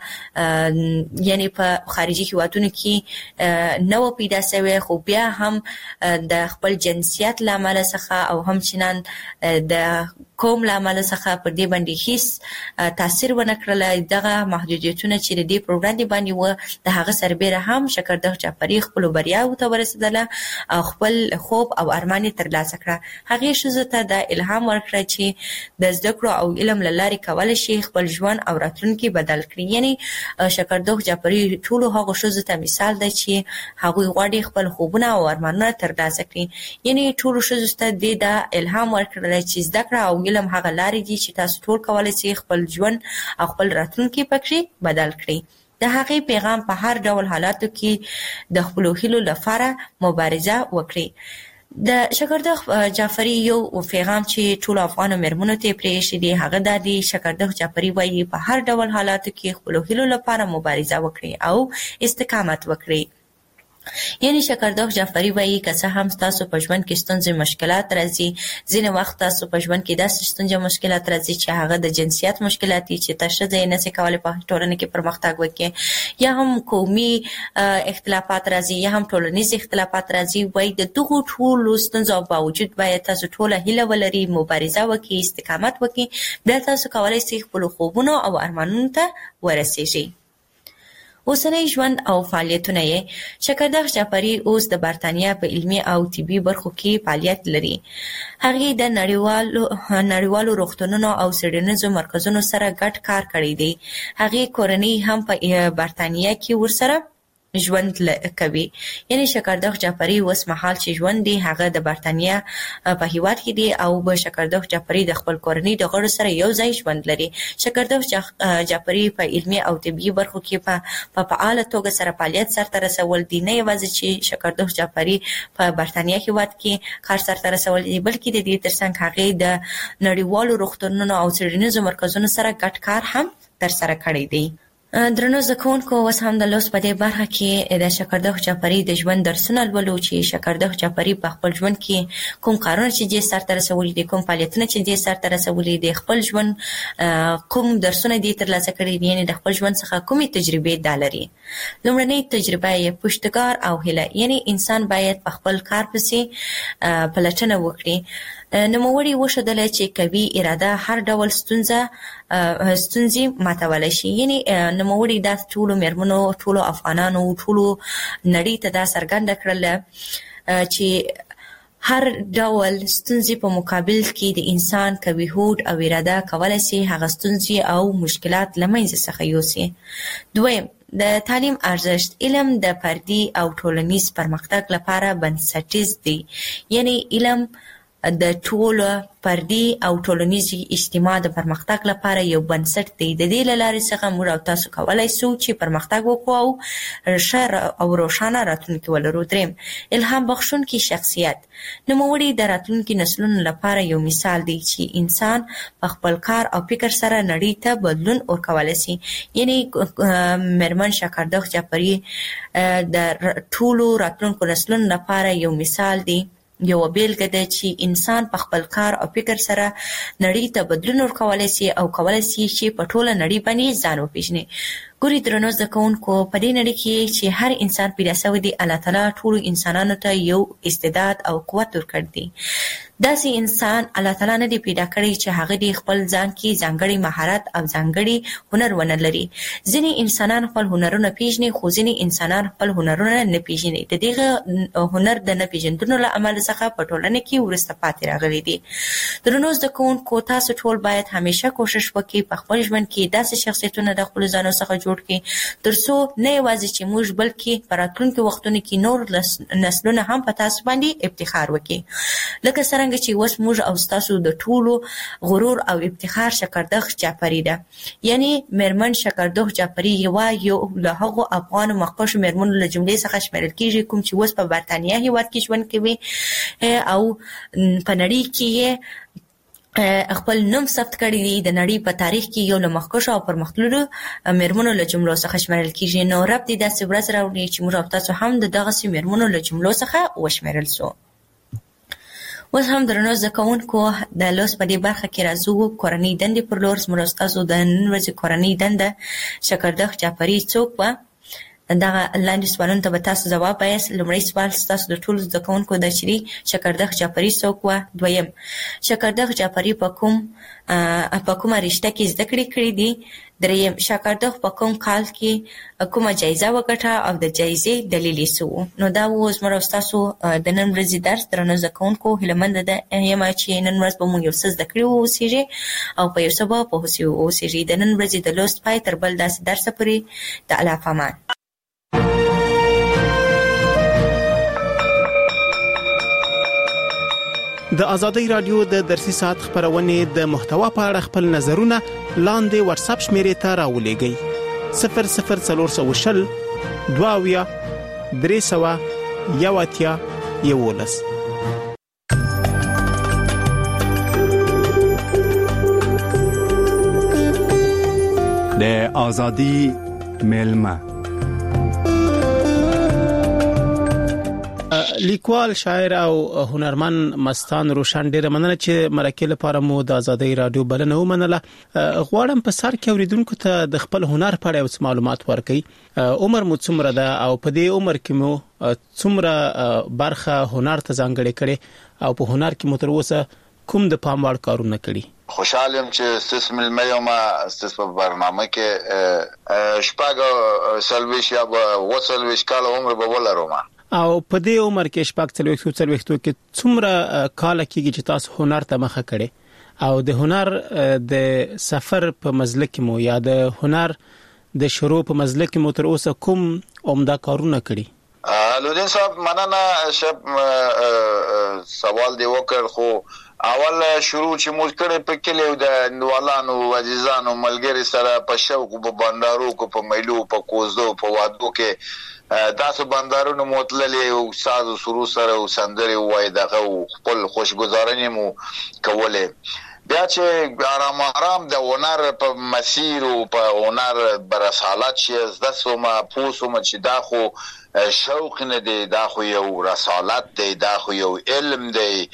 یعنی په خارجي هېوادونو کې نه و پیدا شوې، خو بیا هم د خپل جنسیت له امله څخه او همچنان د قوم له امله څخه پر دې باندې هیڅ تاثیر ونه کړله. دغه محدودیتونه چې د دې پر وړاندې باندې وه د هغه سربیره هم شکردخ جعفري خپلو بریاوو ته ورسېدله او خپل خوب او ارمان یې ترلاسه کړه. هغې ښځو ته دا الهام ورکړه چې د زده کړو او علم له لارې کولی شي خپل ژوند او راتلونکي بدل کړي. یعنی شکردخ جعفري ټولو هغو ښځو ته مثال دی چې هغوی غواړي خپل خوبونه او ارمانونه ترلاسه کړي. یعنی ټولو ښځو ته دې دا الهام ورکړی چې زده کړه او علم هغه لارې دي چې تاسو ټول کولی شئ خپل ژوند او خپل راتلونکی پکې بدل کړئ. د هغې پیغام په هر ډول حالاتو کې د خپلو هیلو لپاره مبارزه وکړئ. د شکردخ جعفري یو پیغام چې ټولو افغانو مېرمنو ته یې پرېښی دی هغه دا دی. شکردخ جعفري وایي په هر ډول حالاتو کې خپلو هیلو لپاره مبارزه وکړئ او استقامت وکړئ. یعنی شکردخ جعفري وایي که څه هم ستاسو په ژوند کې ستونزې مشکلات راځي، ځینې وخت تاسو په ژوند کې داسې ستونزې مشکلات راځي چې هغه د جنسیت مشکلات دي چې ته ښځه یې نشي کولی په ټولنه کې پرمختګ وکړي، یا هم قومي اختلافات راځي یا هم ټولنیز اختلافات راځي. وایي د دغو ټولو ستونزو باوجود باید تاسو ټوله هیله ولرئ، مبارزه وکړئ، استقامت وکړئ، بیا تاسو کولی شئ خپلو خوبونو او ارمانونو ته ورسیږئ. اوسنی ژوند او فعالیتونه یې شکردخ جعفري اوس د برتانیا په علمي او طبي برخو کې فعالیت لري. هغې د نړیوالو نړیوالو روغتونونو او څېړنیزو مرکزونو سره ګډ کار کړی دی. هغې کورنۍ هم په برتانیا کې ورسره ژوند کوي. یعنی شکردخ جعفري اوس مهال چې ژوند دی هغه د برتانیا په هېواد کې دی او به شکردخ جعفري د خپل کورنۍ د غړو سره یو ځای ژوند لري. شکردخ جعفري په علمي او طبي برخو کې په فعاله توګه سره فعالیت سرته رسول دي. نه یوازې چې شکردخ جعفري په برتانیا هېواد کې کار سرته رسول دي بلکې د دې ترڅنګ هغې د نړیوالو روغتونونو او څېړنیزو مرکزونو سره ګډ کار هم ترسره کړی دی. درنو زده کوونکو، اوس هم د لوست په دې برخه کې د شکردخ جعفري د ژوند درسونه لولو چې شکردخ جعفري په خپل ژوند کې کوم کارونه چې دې سرته رسولي دي، کوم فعالیتونه چې دې سرته رسولي دي، خپل ژوند کوم درسونه دې ترلاسه کړي دي، یعنې د خپل ژوند څخه کومې تجربې دا لري. لومړنۍ تجربه یې پشتکار او هیله، یعنې انسان باید په خپل کار پسې پلټنه وکړي. نوموړي وښودله چې قوي اراده هر ډول ستونزه ستونزې ماتولی شي. یعنې نوموړي دا ټولو مېرمنو، ټولو افغانانو، ټولو نړۍ ته دا څرګنده کړله چې هر ډول ستونزې په مقابل کې د انسان قوي هوډ او اراده کولی شي هغه ستونزې او مشکلات له منځه څخه یوسي. دویم، د تعلیم ارزښت. علم د فردي او ټولنیز پرمختګ لپاره بنسټیز دی. یعنې علم د ټولو فردي او ټولنیزي اجتماع د پرمختګ لپاره یو بنسټ دی. د دې له لارې څخه موږ او تاسو کولای شو چې پرمختګ وکړو او ښه او روښانه راتلونکې ولرو. دریم، الهام بخښونکی شخصیت. نوموړی د راتلونکي نسلونو لپاره یو مثال دی چې انسان په خپل کار او فکر سره نړۍ ته بدلون ورکولی شي. یعنی میرمن شکردخ جعفری د ټولو راتلونکو نسلونو لپاره یو مثال دی، یو بیلګه ده چې انسان په خپل کار او فکر سره نړۍ ته بدلون ورکولی شي او کولی شي چې په ټوله نړۍ باندې ځان وپېژني. ګوري درنو زده کوونکو، په دې نړۍ کې چې هر انسان پیدا شوی دی، الله تعالی ټولو انسانانو ته یو استعداد او قوت ورکړی دی. داسې انسان الله تعالی نه دی پیدا کړی چې هغه د خپل ځان کې ځانګړی مهارت او ځانګړی هنر ونه لري. ځینې انسانان خپل هنرونه پیژني، خو ځینې انسانان خپل هنرونه نه پیژني. د دغه هنر د نه پیژندنو له امله څخه په ټولنه کې وروسته پاتې راغلي دي. درنو زده کوونکو، تاسو ټول باید همیشه کوشش وکړئ په خپل ژوند کې داسې شخصیتونه د خپلو ځانو څخه جوړ کړئ تر څو نه یوازې چې موږ بلکې په راتلونکي وختونو کې نور نسلونه هم په تاسو باندې افتخار وکړي. لکه څرنګه چې اوس موږ او ستاسو د ټولو غرور او افتخار شکردخ جعفری ده. یعنی میرمن شکردخ جعفری یوه یو له هغو افغانو مخکښو میرمنو له جملې څخه شمیرل کیږي کوم چې اوس په برطانیه هیواد کې ژوند کوي او په نړۍ کې خپل نوم ثبت کړی دی. د نړۍ په تاریخ کې یو له مخکښو او پرمختللو میرمنو له جملو څخه شمیرل کیږي. نو رب دې داسې ورځ راوړي چې موږ او تاسو هم د دغسې میرمنو له جملو څخه وشمیرل سو. اوس هم درنو زده کوونکو، د لوست په دې برخه کې راځو کورنۍ دندې پر لور. زموږ او ستاسو د نن ورځې کورنۍ دنده شکردخ جعفری څوک وه؟ دغه لاندې سوالونو ته به تاسو ځواب وایاست. لومړی سوال ستاسو د ټولو زده کوونکو ده چې شکردخ جعفری څوک وه. دویم، شکردخ جعفری په کوم په کومه رشته کې زده کړې کړې دي. دریم، شکردخ په کوم کال کې کومه جایزه وګټه او د جایزې دلیل یې څه و؟ نو دا و زموږ او ستاسو د نن ورځې درس. درنو زده کوونکو، هیله ده یم چې نن ورځ به موږ یو څه زده کړي واوسېږئ او په یو څه به پوه شوي واوسېږئ. د نن ورځې د لوست پای تر بل داسې درسه پورې د الله په امان. د ازادۍ رادیو د درسي ساعت خبرونه د محتوا په اړه خپل نظرونه لاندې واتس اپ شمیرې ته راولېږئ. صفر صفر څلور سوه شل دوه اویا درې سوه یو اتیا یولس. د ازادۍ ملما لیکوال، شاعر او هنرمن مستان روشن، ډیره مننه چې مرکه لپاره مو د ازادۍ رادیو بلنه ومنله. غواړم په سر کې اوریدونکو ته د خپل هنر په اړه معلومات ورکړئ. عمر مو څومره ده او په دې عمر کې مو څومره برخه هنر ته ځانګړې کړې او په هنر کې مو تر اوسه کوم د پام وړ کارونه کړي؟ خوشحالم چې ستاسو ملمه ما ستاسو په برنامه کې شپږ سلويش یا وسلويش کال عمر به ولرم. او په دې عمر کې شپږ څلوېښت څلوېښتو کې څومره کال کېږي چې تاسو هنر ته مخه کړئ او د هنر د سفر په مزله کې مو یا د هنر د شروع په مزله کې مو تر اوسه کوم عمده کارونه کړي؟ لودین صاحب مننه. شپ سوال دی وکړ، خو اول شروع چې موږ کړې په کلیو د نوالانو عزیزانو ملګری سره په شوق په بندارو کو په میلو په کوزو په وادو کې تاسو بندارونو متللې او ساز سرو سره او سندري وای دغه خپل خوشګذارنې مو کوله. بیا چې آرام آرام د هنر په مسیر او په هنر برسالت چې د سوما پوسوم چې دا خو شوق نه دی، دا خو یو رسالت دی، دا خو یو علم دی.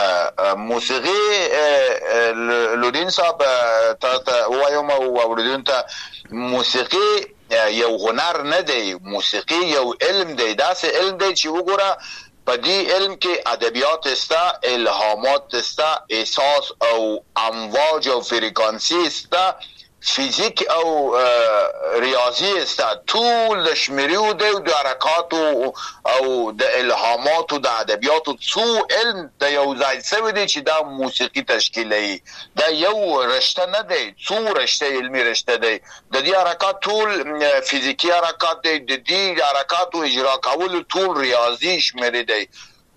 موسیقي لودین صاحب ته وایم او اوریدون ته موسیقي یو هنر نه دی، موسیقي یو علم دی. دا سه علم دی چې وګوره په دې علم کې ادبیات استا، الهامات استا، احساس او امواج او فریکانسی استا، فیزیک او ریاضی استا، طول د شمیریو د حرکات او د الهامات او د ادبیات څو علم د یو ځای سوي دي چې دا موسیقي تشکیلي. دا یو رشته نه دی، څو رشته علمي رشته دی. د دې حرکات ټول فیزیکی حرکات دی، د دې حرکات او اجرا کول ټول ریاضي شمیرې دی.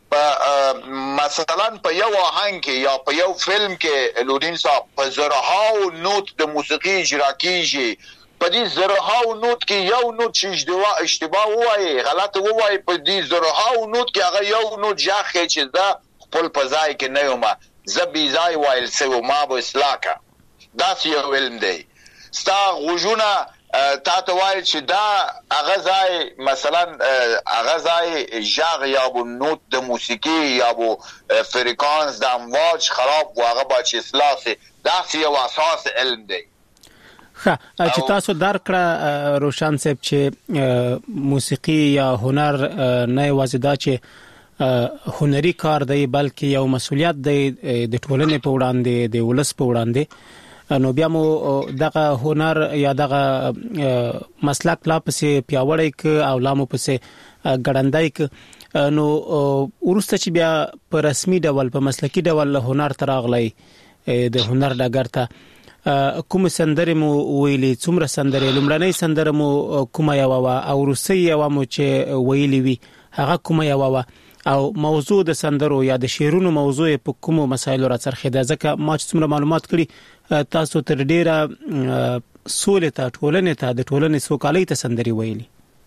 په مثلا په یو آهنګ کې یا په یو فلم کې لودین صاحب په زرهاو نوت د موسیقي اجرا کیږي، په دې زرهاو نوت کې یو نوت چې اشتباه وایي غلط وایي، په دې زرهاو نوت کې هغه یو نوت ځاخه چې دا خپل په ځای کې نه یوم زه بي ځای وایل سو ما به اصلاح کا. دا یو علم دی. ستا غوژونه تا ته وایي چې دا هغه ځای مثلا هغه ځای ژغ یا بو نوت د موسیقي یا بو فریکانس د امواج خراب و هغه با چې اصلاح سي. دا یو اساس علم دی. ښه چې تاسو درکړه روشن صاحب چې موسیقي یا هنر نه یوازې دا چې هنري کار دی بلکې یو مسولیت دی د ټولنې په وړاندې د ولس په وړاندې، نو بیا مو دغه هنر یا دغه مسلک لا پسې پیاوړی ک او لا مو پسې ګړندای ک، نو ورسته چې بیا په رسمي ډول په مسلکی ډول هنر تراغلی د هنر ډګر ته کوم سندره مو ویلي، څومره سندره، لومړنۍ سندره مو کومه یو وا او روسي یو مو چې ویلي وي هغه کومه یو وا، او موضوع د سندرو یا د شعرونو موضوع په کومو مسایلو را څرخیده؟ ځکه ما چې څومره معلومات کړي تاسو تر ډیره سولې ته ټولنې ته د ټولنې سوکالۍ ته سندري ویلي.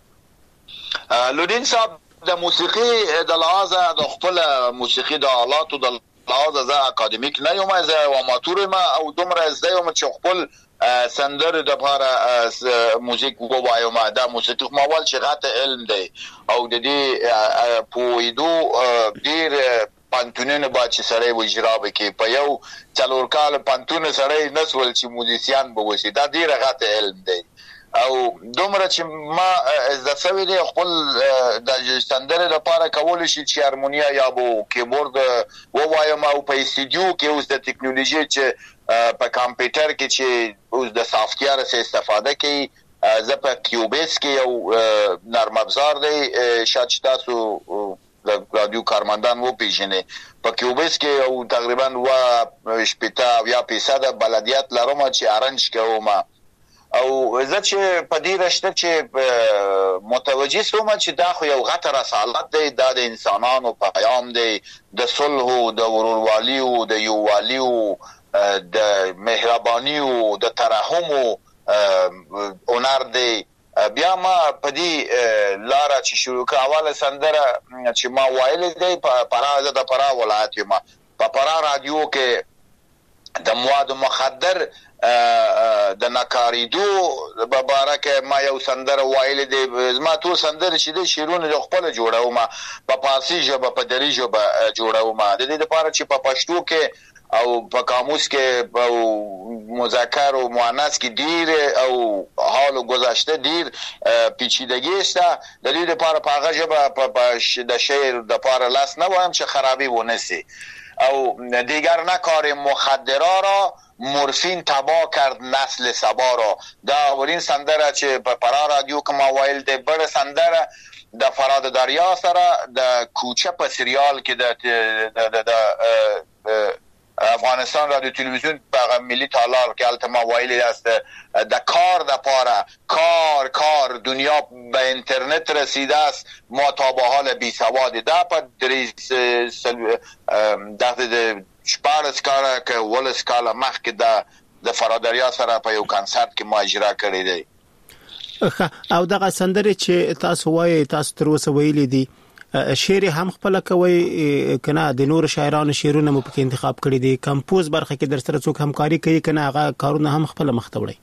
لودین صاحب د موسیقي د لحاظه د خپل موسیقي د آلاتو د لحاظه زه اکادمیک نه یم، زه اماتور یم او دومره زده یم چې خپل سندر د لپاره موزیک ووایم. دا موسیقي ماول چې غته علم دی او د دې پویدو ډیر پانتونونه با چې سړی و اجرا وکي، په یو څلور کال پانتون سړی نسول چې موزیسیان به وسی. دا ډیر غته علم دی او دومره چې ما د سوي دی خپل د سندره لپاره کول شي چې هارمونیا یا بو کیبورد ووایم او په استودیو کې اوس د ټکنالوژي چې په کمپیوټر کې چې اوس د سافټویر څخه استفاده کوي، زه په کیوبیس کې یو نرم افزار دی شاید تاسو د رادیو کارمندان وو پیژنې، په کیوبیس کې یو تقریبا و شپږ یا فیصد بلدیات لرم چې ارنج کوم او زه چې په دې رشته چې متوجه سوم چې دا خو یو غټ رسالت دی، دا د انسانانو پیغام دی د صلح او د ورورولۍ او د یووالي او د مهرباني او د ترحم او هنر دی. بیا ما په دې لاره چې شروع کړ اوله سندره چې ما وایل دی په پرازه د پرا ولایت ما په پرا رادیو کې د مواد مخدر د نکاریدو مبارکه ما یو سندره وایل دی. ما ټول سندره چې د شیرونه د خپل جوړاو ما په پارسي ژبه په دری ژبه جوړاو ما د دې لپاره چې په پښتو کې او په قاموس کې او مذکر او مؤنث کې ډیر او حال او گذشته ډیر پیچیدګي شته. د دې لپاره په هغه ژبه په د شعر د لپاره لاس نه وایم چې خرابي ونه سي او دیگر نه کار مخدرا را مورفین تباه کرد نسل سبا را. دا اولین سندره چې په پرا رادیو کې ما وایل دی. بل سندره د فراد دریا سره د کوچه په سریال کې د د د افغانستان رادیو تلویزیون په ملي تالار کې التما وایلی است د کار د پاره کار کار دنیا به اینترنت رسیده است، ما تا به حال بی سواد ده په دریس دغه د شپارس کار که ولس کاله مخ کې د د فرادریا سره په یو کنسرت کې ما اجرا کړی دی. او دغه سندره چې تاسو وایي تاسو تر اوسه ویلي دي شعر هم خپل کوي کنه د نور شاعرانو شعرونه مو پکې انتخاب کړی دي، کمپوز برخه کې در سره څوک همکاري کوي کنه هغه کارونه هم خپل مخ ته وړي؟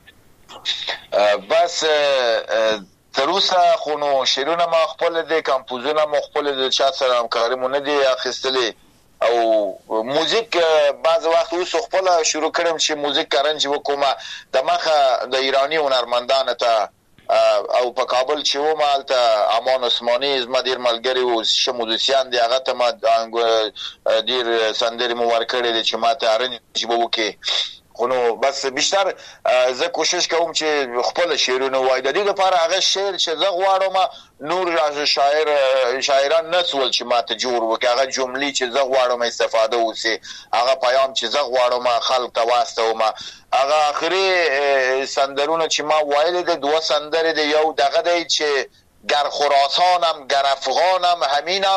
بس تر اوسه خو نو شعرونه ما خپل دي، کمپوزونه ما خپل دي، چا سره همکاري مونږ نه دي اخیستلې او موزیک بعض وخت اوس خپل شروع کړم چې موزیک ارنج وکوم د مخه د ایرانی هنرمندانو ته او په کابل چې و مالته امان عثماني زما ډیر ملګری او شمودسیان دی هغه ته ما ډیر سندري مو ورکړې دي چې ما ته ارنج وکي. خو نو بس بیشتر زه کوشش کوم چې خپل شعرونه وای د دې لپاره هغه شعر چې زه غواړم نور شاعر شاعران نسول چې ما ته جوړ وکړي هغه جملې چې زه غواړم استفاده وسی هغه پیام چې زه غواړم خلک ته واستوم. هغه اخري سندرونه چې ما وایل دي دوه سندره دي، یو دغه دی چې گر خراسانم گر افغانم همینم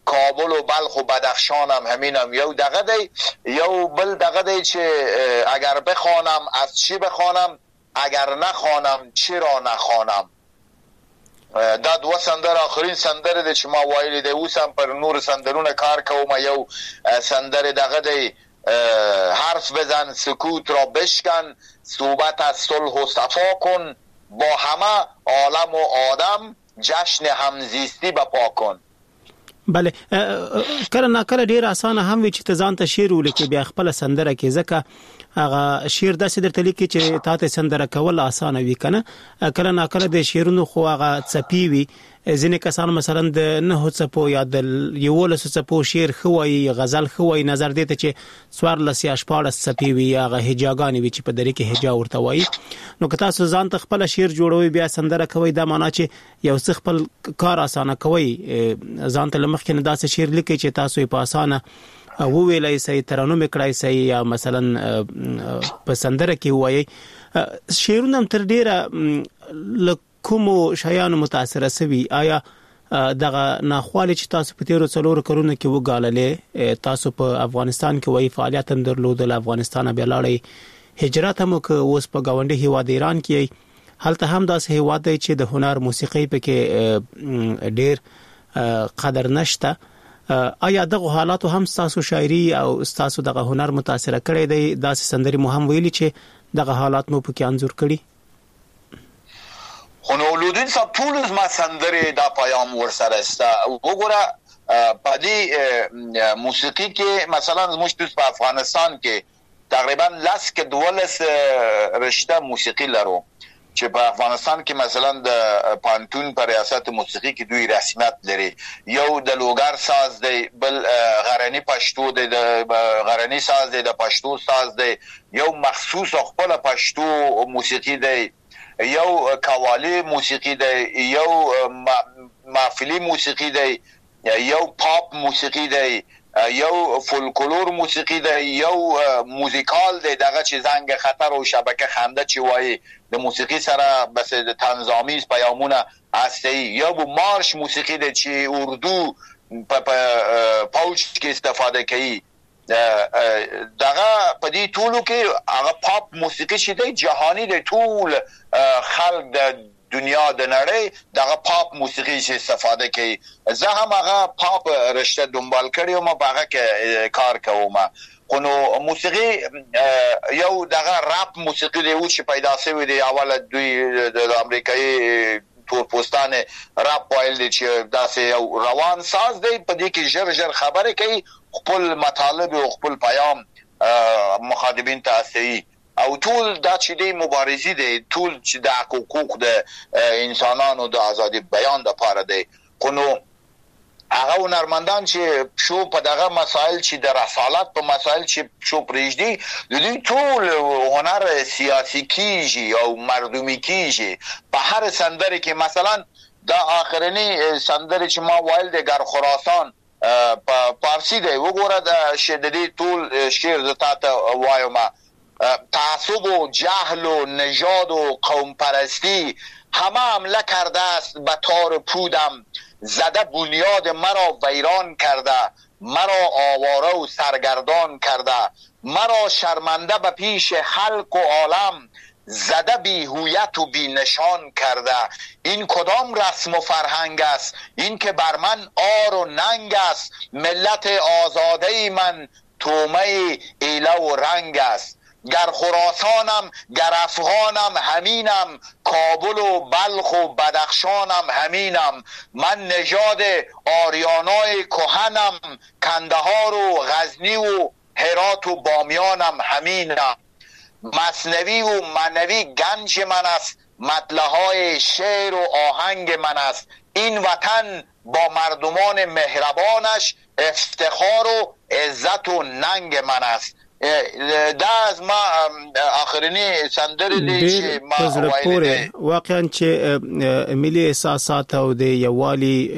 کابل و بلخ و بدخشان هم همینم یو دغه دی یو بل دغه دی چې اگر بخوانم از چی بخوانم اگر نخوانم چرا نخوانم. دا دوه سندر آخرین سندر دی چې ما وایلی دی. اوس هم پر نور سندرونه کار کوم. یو سندر دغه دی حرف بزن سکوت را بشکن صحبت از صلح و صفا کن با همه عالم و آدم جشن همزیستی بپا کن. بله کله نه کله ډیر اسانه هم وي چې ته ځان ته شعر ولیکې بیا خپل سندره کې ځکه هغه شعر داسې درته لیکي چې تاسو سندره کول اسانه وي کنه. کله نه کله د شعرونو خو هغه څپی وي. ځینې کسان مثلا د نه څپو یا د یولس څپو شعر خوای غزل خوای نظر دیته چې څوار لسی اشپاړس څپی وي هغه هجاګانی وي چې په دری کې هجا ورته وایي. نو که تاسو ځان ته خپل شعر جوړوي بیا سندره کوي دا معنی چې یو څه خپل کار اسانه کوي. ځان ته لمخ کې نه داسې شعر لیکي چې تاسو یې په اسانه او ویلای سي ترانو میکړای سي یا مثلا په سندره کې وایي. شعرونه تر ډیره کومو شایانو متاثر سوي. آیا دغه ناخواله چې تاسو په تیرو څلور کلونو کې وګاللې تاسو په افغانستان کې وایي فعالیت هم درلودل افغانستان به لاړې هجرت هم که اوس په گاونډي هیواد ایران کې هلته هم داسې هیواد دی چې د هنر موسیقي پکې ډیر قدر نشته. آیا دغه حالاتو هم تاسو شاعري او تاسو دغه هنر متاثر کړی دی؟ داسې سندري مو هم ویلي چې دغه حالات مو پکې انځور کړي؟ خو نو لودین صاحب ټول ما سندري دا پیام ورسره است. وګوره په دې موسیقي کې مثلا زموږ په افغانستان کې تقریبا لاس کې دولس رشته موسیقي لرو چې په افغانستان کې مثلا د پانتون پر ریاست موسیقي کې دوی رسمیت لري. یو د لوګر ساز دی، بل غرنی پښتو دی، د غرنی ساز دی، د پښتو ساز دی، یو مخصوص خپل پښتو موسیقي دی، یو قوالی موسیقی دی، یو محفلی موسیقی دی، یو پاپ موسیقی دی، یو فولکلور موسیقی دی، یو موزیکال دی دغه چې زنګ خطر او شبکه خنده چې وایي د موسیقی سره بس د تنظامیز پیامونه هستی، یو مارش موسیقی دی چې اردو په پاوچ کې استفاده کوي. دغه په دې ټولو کې هغه پاپ موسیقي چې دی جهانی دی، ټول خلک د دنیا د نړۍ دغه پاپ موسیقي چې استفاده کوي. زه هم هغه پاپ رشته دنبال کړی او ما هغه کې کار کوم. خو نو موسیقي یو دغه رپ موسیقي دی چې پیدا شوی دی اول دوی د امریکایي تورپوستان رپ وایل دی چې داسې یو روان ساز دی په دې کې ژر ژر خبرې کوي، خپل مطالب او خپل پیام مخاطبین ته رسوي او ټول دا چې دی مبارزي دی، ټول چې د حقوق د انسانانو د ازادي بیان لپاره دی. خو نو هغه هنرمندان چې شو په دغه مسائل چې د رسالت په مسائل چې شو پرېږدي د دوی ټول هنر سیاسي کیږي او مردمي کیږي. په هر سندره کې مثلا دا آخرنی سندره چې ما وایل د گر خراسان په پارسی دی، وګوره د شدیدی ټول شعر زتا ته وایم. تعصب و جهل و نژاد و قوم پرستی همه حمله کرده است به تار پودم، زده بنیاد مرا ویران کرده، مرا آواره و سرگردان کرده، مرا شرمنده به پیش خلق و عالم، زده بی هویت و بی نشان کرده. این کدام رسم و فرهنگ است؟ این که بر من آر و ننگ است، ملت آزاده من تومه ایله و رنگ است. گر خراسانم گر افغانم همینم، کابل و بلخ و بدخشانم همینم. من نژاد آریانای کهنم، کندهار و غزنی و هرات و بامیانم همینم. مثنوی و منوی گنج من است، مطلعهای شعر و آهنگ من است. این وطن با مردمان مهربانش افتخار و عزت و ننگ من است. دا از ما آخرینی سندر دی چې ما وایي واقعا چې ملي احساسات او د یوالي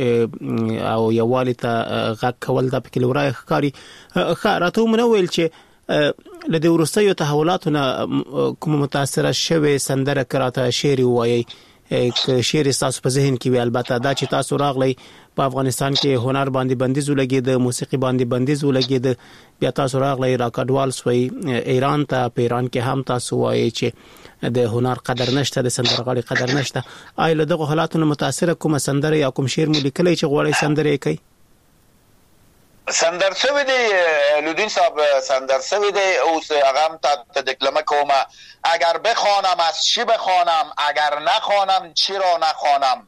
او یوالي ته غږ کول د پکې لورای ښکاری خاطر مونږ ویل چې لدې ورستیو تحولاتونه کوم متاثر شوه سندره کراته شعر وایي ک شعر تاسو په ذهن کې وي البته دا چې تاسو راغلی په افغانستان کې هنر باندې بندیز ولګید موسیقي باندې بندیز ولګید بیا تاسو راغلی راکډوال سوی ایران ته په ایران کې هم تاسو وایي چې د هنر قدر نشته د سندرغاړي قدر نشته آیا دغه حالاتونو متاثر کوم سندره یا کوم شعر مو لیکلی چې غوړی سندره کوي سندر سوی دی لودین صاحب سندر سوی دی اوس هغه هم تا دکلمه کوم اگر بخوانم از چی بخوانم اگر نخوانم چی را نخوانم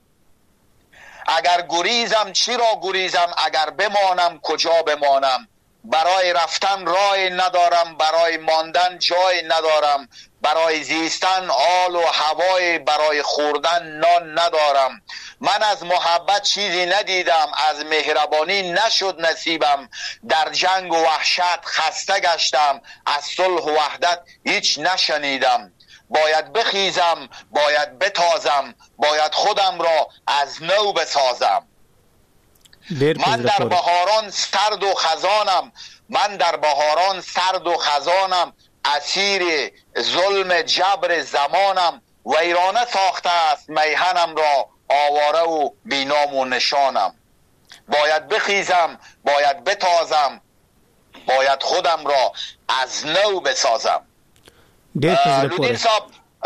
اگر گریزم چی را گریزم اگر بمانم کجا بمانم برای رفتن راه ندارم برای ماندن جای ندارم برای زیستن آل و هوای برای خوردن نان ندارم من از محبت چیزی ندیدم از مهربانی نشد نصیبم در جنگ و وحشت خسته گشتم از صلح و وحدت هیچ نشنیدم باید بخیزم باید بتازم باید خودم را از نو بسازم من در بهاران سرد و خزانم من در بهاران سرد و خزانم اسیر ظلم جبر زمانم ویرانه ساخته است میهنم را آواره و بینام و نشانم باید بخیزم باید بتازم باید خودم را از نو بسازم لودین صاحب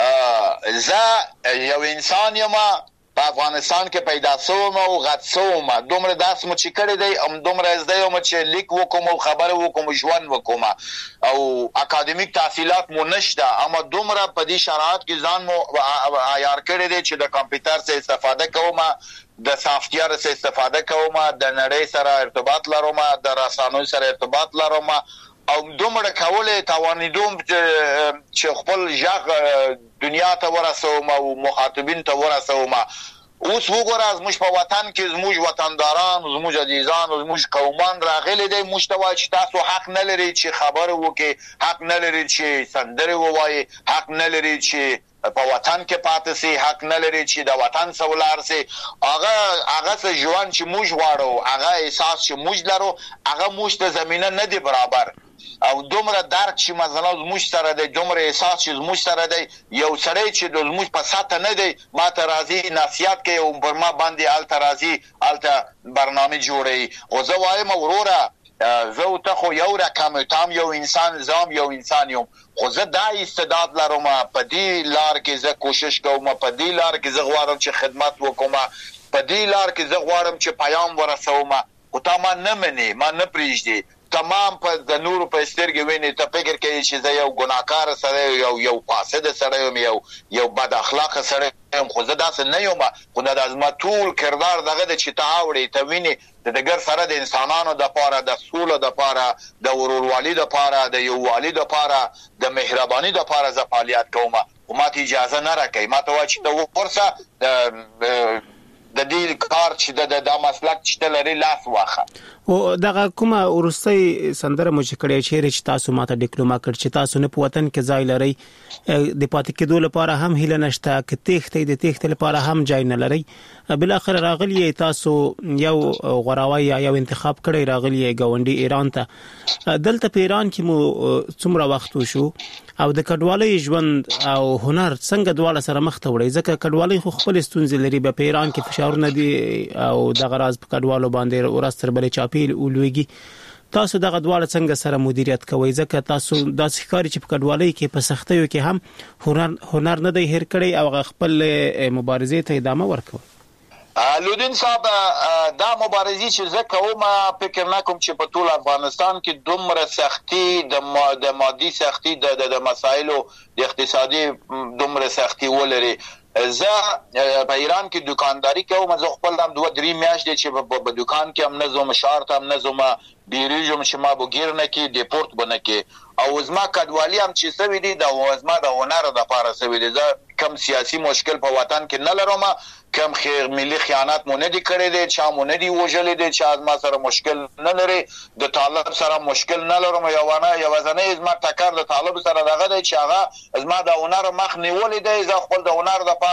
زه یو انسان یم په افغانستان کې پیدا شوم او غټ شوم دومره داس مو چې کړی دی ام دومره زده یم چې لیک وکوم او خبره وکوم ژوند وکوم او اکاډمیک تحصیلات مو نشته اما دومره په دې شرایط کې ځان مو عیار کړی دی چې د کمپیوټر څخه استفاده کوم د سافټویر څخه استفاده کوم د نړۍ سره ارتباط لرم د رسانو سره ارتباط لرم او دومره کوله توانیدوم چې خپل ژغ دنیا ته ورسوم او مخاطبین ته ورسوم اوس وګوره زموږ په وطن کې زموږ وطنداران زموږ عزیزان زموږ قومان راغلي دي موږ ته وایي چې تاسو حق نه لري چې خبره وکړي حق نه لري چې سندره ووایي حق نه لري چې په وطن کې پاتې سي حق نه لري چې د وطن سولار سي هغه هغه څه ژوند چې موږ غواړو هغه احساس چې موږ لرو هغه موږ ته زمينه نه دی برابر او دومره درک چې مثلا زموږ سره دی دومره احساس چې زموږ سره دی یو سړی چې د زموږ په ساته نه دی ما ته راځي نصیحت کوي او پر ما باندې الته راځي الته برنامه جوړي او زه وایم وروره زه ته خو یو رقم تام یو انسان زام یو انسان یم خو زه دا استعداد لرم په دې لار کې زه کوشش کوم په دې لار کې زه غواړم چې خدمت وکوم په دې لار کې زه غواړم چې پیام ورسوم او تا ما نه مني ما نه پریږدي تمام په د نور په سترګې ویني ته فکر کوي چې زه یو ګناکار سره یو یو فاسد سره یم یو یو بد اخلاق سره یم خو زه داسې نه یم خو دا از ما ټول کردار دغه د چې تاوړي ته ویني د دګر سره د انسانانو د پاره د سولو د پاره د ورورولۍ د پاره د یووالي د پاره د مهرباني د پاره ز فعالیت کوم او ما ته اجازه نه راکې ما ته وایي چې ته ورسه د دې کار چې د د مسلک چې لري لاس واخه او دغه کومه ورستۍ سندره مو چې کړی چې تاسو ماته ډیپلوما کړ چې تاسو نه په وطن کې ځای لري د پاتې کېدو لپاره هم هیله نشته کې تخته د تخته لپاره هم ځای نه لري بل اخر راغلی تاسو یو غراوی یا یو انتخاب کړی راغلی غونډي ایران ته دلته په ایران کې مو څومره وخت وشو او د کډوالۍ ژوند او هنر څنګه دواړه سره مخ ته وړي ځکه کډوالۍ خو خپل ستونزې لري په ایران کې فشارونه دي او د غراز په کډوالو باندې ورستر بلې چاپیل اولويږي تاسو دغه دواړه څنګه سره مدیریت کوئ ځکه تاسو د ښکاری چې په کډوالۍ کې په سختیو کې هم هنر هنر نه دی هیر کړی او خپل مبارزې ته ادامه ورکوي لودین صاحب دا مبارزې چې زه کوم فکر نه کوم چې په ټول افغانستان کې دومره سختی د مادي سختی د مسایلو د اقتصادي دومره سختی ولري زه په ایران کې دکانداری کوم زه خپل هم دوه درې میاشتې چې په دکان کې هم نظم شارت هم نظم بیریجم چې ما بوګیر نه کې ډیپورت بنه کې او زما کډوالی هم چې سوي دي د زما د هنر د لپاره سوي دي زه کم سیاسي مشکل په وطن کې نه لرم کم خیر ملي خیانت مونږ نه دي کړې دي چا مونږ نه دي وژلې دي چې از ما سره مشکل نه لري د طالب سره مشکل نه لرم یو نه یو ځنه زما ټکر د طالب سره دغه دی چې هغه زما د هنر مخ نیولې دی زه خپل د هنر د لپاره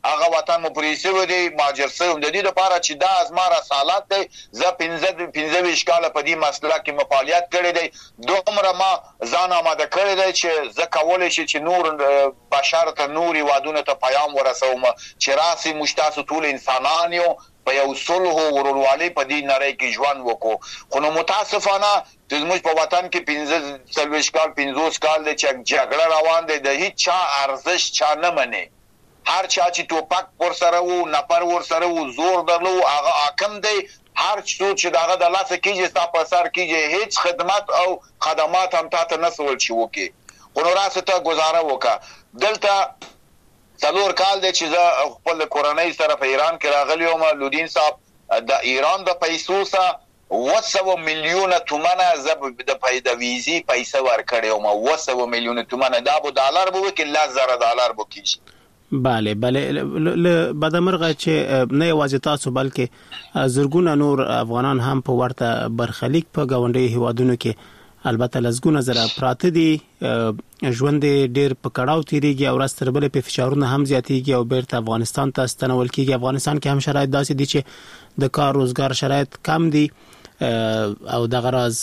هغه وطن مو پریسو دی ماجر سوم د دې لپاره چې دا ازما رسالت دی ز پنځه پنځه ویش کال په دې مسله کې مفاعلیت کړی دی دومره ما ځان آماده کړی دی چې ز کولای شي چې نور بشر ته نوري وادونه ته پیغام ورسوم چې راسي مشتاس ټول انسانان یو په یو صلح او ورورولۍ په دې نړۍ کې ژوند وکړو خو نو متاسفانه د زموږ په وطن کې پنځه څلوېښت کال پنځوس کال دی چې جګړه روان دی د هیڅ چا ارزش چا نه مني هر چا چې ټوپک ور سره وو نفر ور سره وو زور درلو هغه حاکم دی هر څو چې داغه د لاسه کېږي ستا په سر کېږي هیڅ خدمت او خدمات هم تاسو نه سول شي وکي خو نو راسته گزاره وکړه دلته څلور کال دی چې زه خپل کورنۍ سره په ایران کې راغلی وم لودین صاحب د ایران د پیسو سره وسو میلیونه تومنه زب د پیدا ویزي پیسې ورکړې وم وسو میلیونه تومنه دا بو ډالر بو کې لا زره ډالر بو کیږي بله بله ل بدمرغه چې نه یوازې تاسو بلکې زرګونه نور افغانان هم په ورته برخلیک په گاونډي هیوادونو کې البته لزګونه زره پراته دي ژوند ډیر په کړهو تیریږي او راستربل په فشارونه هم زیاتېږي او بیرته افغانستان ته ستنول کیږي افغانستان کې هم شرایط داسې دي چې د کار روزګار شرایط کم دي او د غراز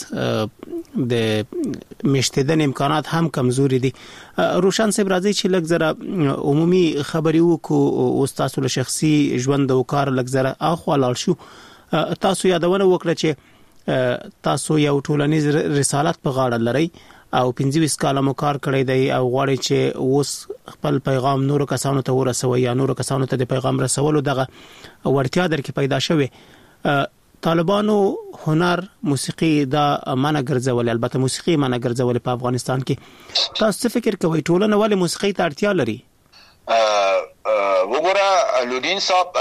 د مشتدن امکانات هم کمزوري دي روشن صاحب راځي چې لږ زره عمومي خبري وکړو او تاسو له شخصي ژوند او کار لږ زره اخو لاړ شو تاسو یادونه وکړه چې تاسو یو ټولنیز رسالت په غاړه لرئ او پنځه ویشت کاله مو کار کړی دی او غواړي چې اوس خپل پیغام نورو کسانو ته ورسوي یا نورو کسانو ته د پیغام رسولو دغه ورتیا درکې پیدا شوه طالبانو هنر موسیقي دا منع ګرځول البته موسیقي منع ګرځول په افغانستان کې تاسو فکر کوئ ټولنه ولې موسیقي ته اړتیا لري وګوره لودین صاحب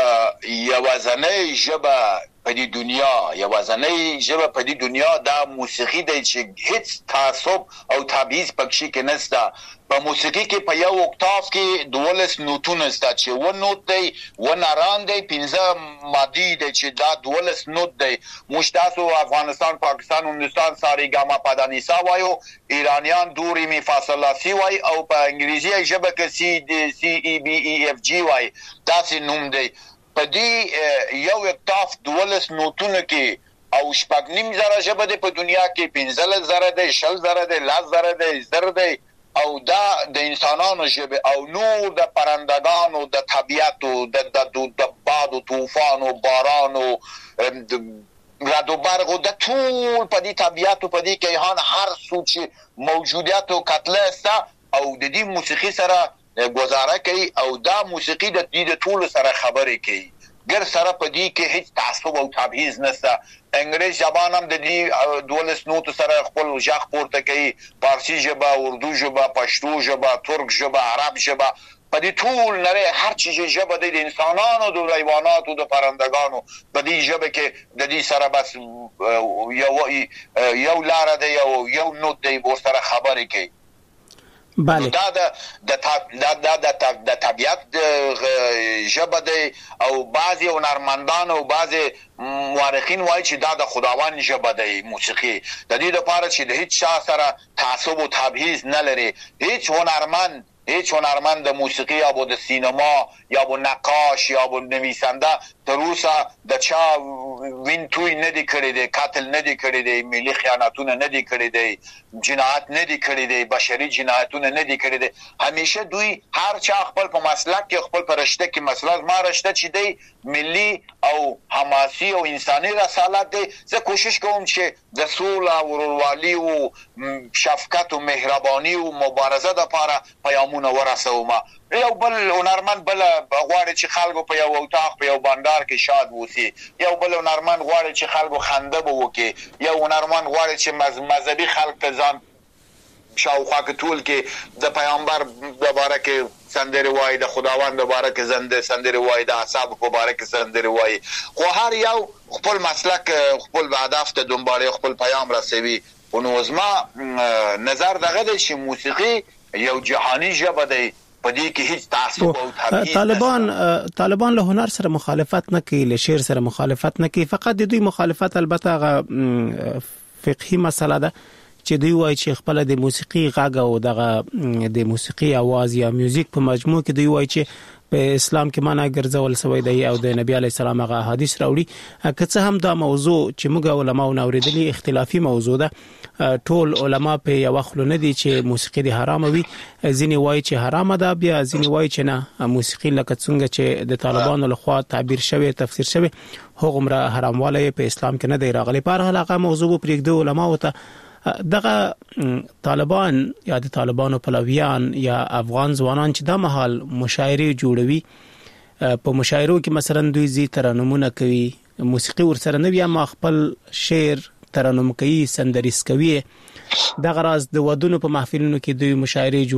یوازنۍ ژبه په دې دنیا یوازنۍ ژبه په دې دنیا دا موسیقي دی چې هیڅ تعصب او تبعیض پکې کې نشته په موسیقي کې په یو اوکتاف کې دولس نوتونه ستا چې و نوت دی و ناران دی پنځه مادي دی چې دا دولس نوت دی مشتاسو افغانستان پاکستان هندوستان ساری ګاما پادانیسا وایو ایرانیان دوری می فاصله سی وای او په انګلیسي ژبه کې سی دی سی ای بی ای اف جی وای تاسو نوم دی په دې یو اکتاف دولس نوتونه کې او شپږ نیم زره ژبه د په دنیا کې پنځه زره د شل زره د لاس زره د زر د او دا د انسانانو ژبه او نور د پرندگانو د طبيعتو د د باد او طوفان او باران او رعد او برق د ټول په دې طبيعتو په دې کې هر څه چې موجودیت او کتله است او د دې موسیقي سره گزاره کوي او دا موسیقي د دې ټول سره خبرې کوي ګر سره په دې کې هیڅ تعصب او تبعیض نشته انګریزي زبان هم د دې دولس نوت سره خپل ژغ پورته کوي فارسی ژبه اردو ژبه پښتو ژبه ترک ژبه عرب ژبه په دې ټول نړۍ هر چیز ژبه د انسانانو د حیواناتو د پرندگانو په دې ژبه کې د دې سره بس یو یو لار دی یو یو نوت دی ورسره خبرې کوي بله دا د د د د طبيعت ژبه دی او بعضي هنرمندان او بعضي مورخین وایي چې دا د خداوند ژبه دی موسیقي د دې لپاره چې د هیڅ شا سره تعصب او تبعیض نه لري هیڅ هنرمند هیڅ هنرمند د موسیقي یا د سینما یا د نقاش یا د نویسنده تر اوسه د چا وین توی نه دی کړی دی قاتل نه دی کړی دی ملي خیانتونه نه دی کړی دی جنایت نه دی کړی دی بشري جنایتونه نه دی کړی دی همیشه دوی هر چا خپل په مسلک کې خپل په رشته کې مسله ما رشته چې دی ملي او حماسي او انساني رسالت دی زه کوشش کوم چې د سوله او ورورولۍ او شفقت او مهرباني او مبارزه لپاره پیغامونه ورسوم یو بل هنرمند بل غواړي چې خلکو په یو اوتاق په یو بندر کې شاد وسی یو بل هنرمند غواړي چې خلکو خنده به وکړي یو هنرمند غواړي چې مذهبي خلک ته ځان شاوخوا کې ټول کې د پیغمبر مبارک سندره وای د خداوند مبارک زنده سندره وای د اصحاب مبارک سندره وای خو هر یو خپل مسلک خپل هدف ته دنباله خپل پیغام رسوي او نو زما نظر دغه د شي موسیقي یو جهانی ژبه دی په دې کې هیڅ تعصب او تبعیض طالبان طالبان له هنر سره مخالفت نه کوي له شعر سره مخالفت نه کوي فقط د دوی مخالفت البته غ فقهي مسله ده چې دوی وایي چې خپل د موسیقي غږ او دغه د موسیقي आवाज یا میوزیک په مجموع کې دوی وایي چې په اسلام کې معنا ګرځول سوی دی او د نبی علی السلام غا حدیث راوړي. که څه هم دا موضوع چې موږ علماو نوریدلی اختلافي موضوع ده، ټول علما په یو خلو نه دي چې موسیقي د حرام وي. ځینې وایي چې حرام ده، بیا ځینې وایي چې نه، موسیقي لکه څنګه چې د طالبانو لخوا تعبیر شوی تفسیر شوی هغه مر حرامواله په اسلام کې نه دی راغلی. په هر حال موضوع پرېږدو علماو ته دغه طالبان یا د طالبانو پلویان یا افغان ځوانان چې د مهال مشاعرې جوړوي، په مشاعرو کې مثلا دوی زی ترنمونه کوي، موسیقي ورسره نه، بیا ما خپل شعر ترنم کوي، سندریس کوي. دغه راز د ودونو په محفلونو کې دوی مشاعرې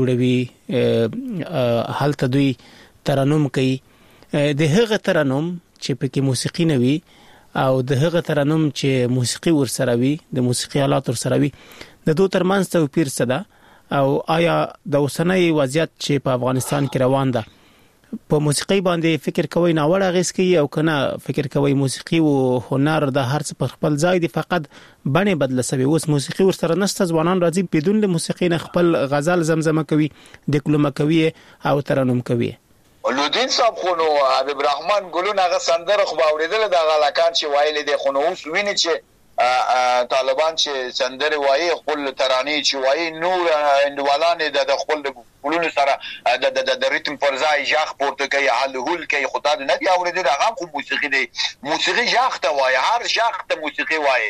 جوړوي، هلته دوی ترنم کوي. د هغه ترنم چې پکې موسیقي نه وي او د هغه ترنم چې موسیقي ورسره وي، د موسیقي آلات ورسره وي، د دوه ترمنځ توپیر څه ده؟ او آیا د اوسنۍ وضعیت چې په افغانستان کې روان ده په موسیقي باندې فکر کوي ناوړه اغیز کوي او کنه فکر کوي موسیقي او هنر د هر څه پر خپل ځای دی، فقط باندې بدل سوي؟ اوس موسیقي ورسره نشته، ځوانان راځي بدون د موسیقي نه خپل غزل زمزمه کوي، دکلمه کوي او ترنم کوي. لودین صاحب خو نو حبیب رحمان ګلون هغه سندره خو اوریدل د غلاکان چې وایي دي، خو نو اوس ویني چې طالبان چې سندره وایي، خپل ترانه چې وایي، نور اندوالان د خپل ګلون سره د د ریتم پر ځای ژغ پورته کوي، حلول کوي. خدای دې نه دی اوریدل، هغه خو موسیقي دی، موسیقي ژغ ته وایي، هر ژغ ته موسیقي وایي.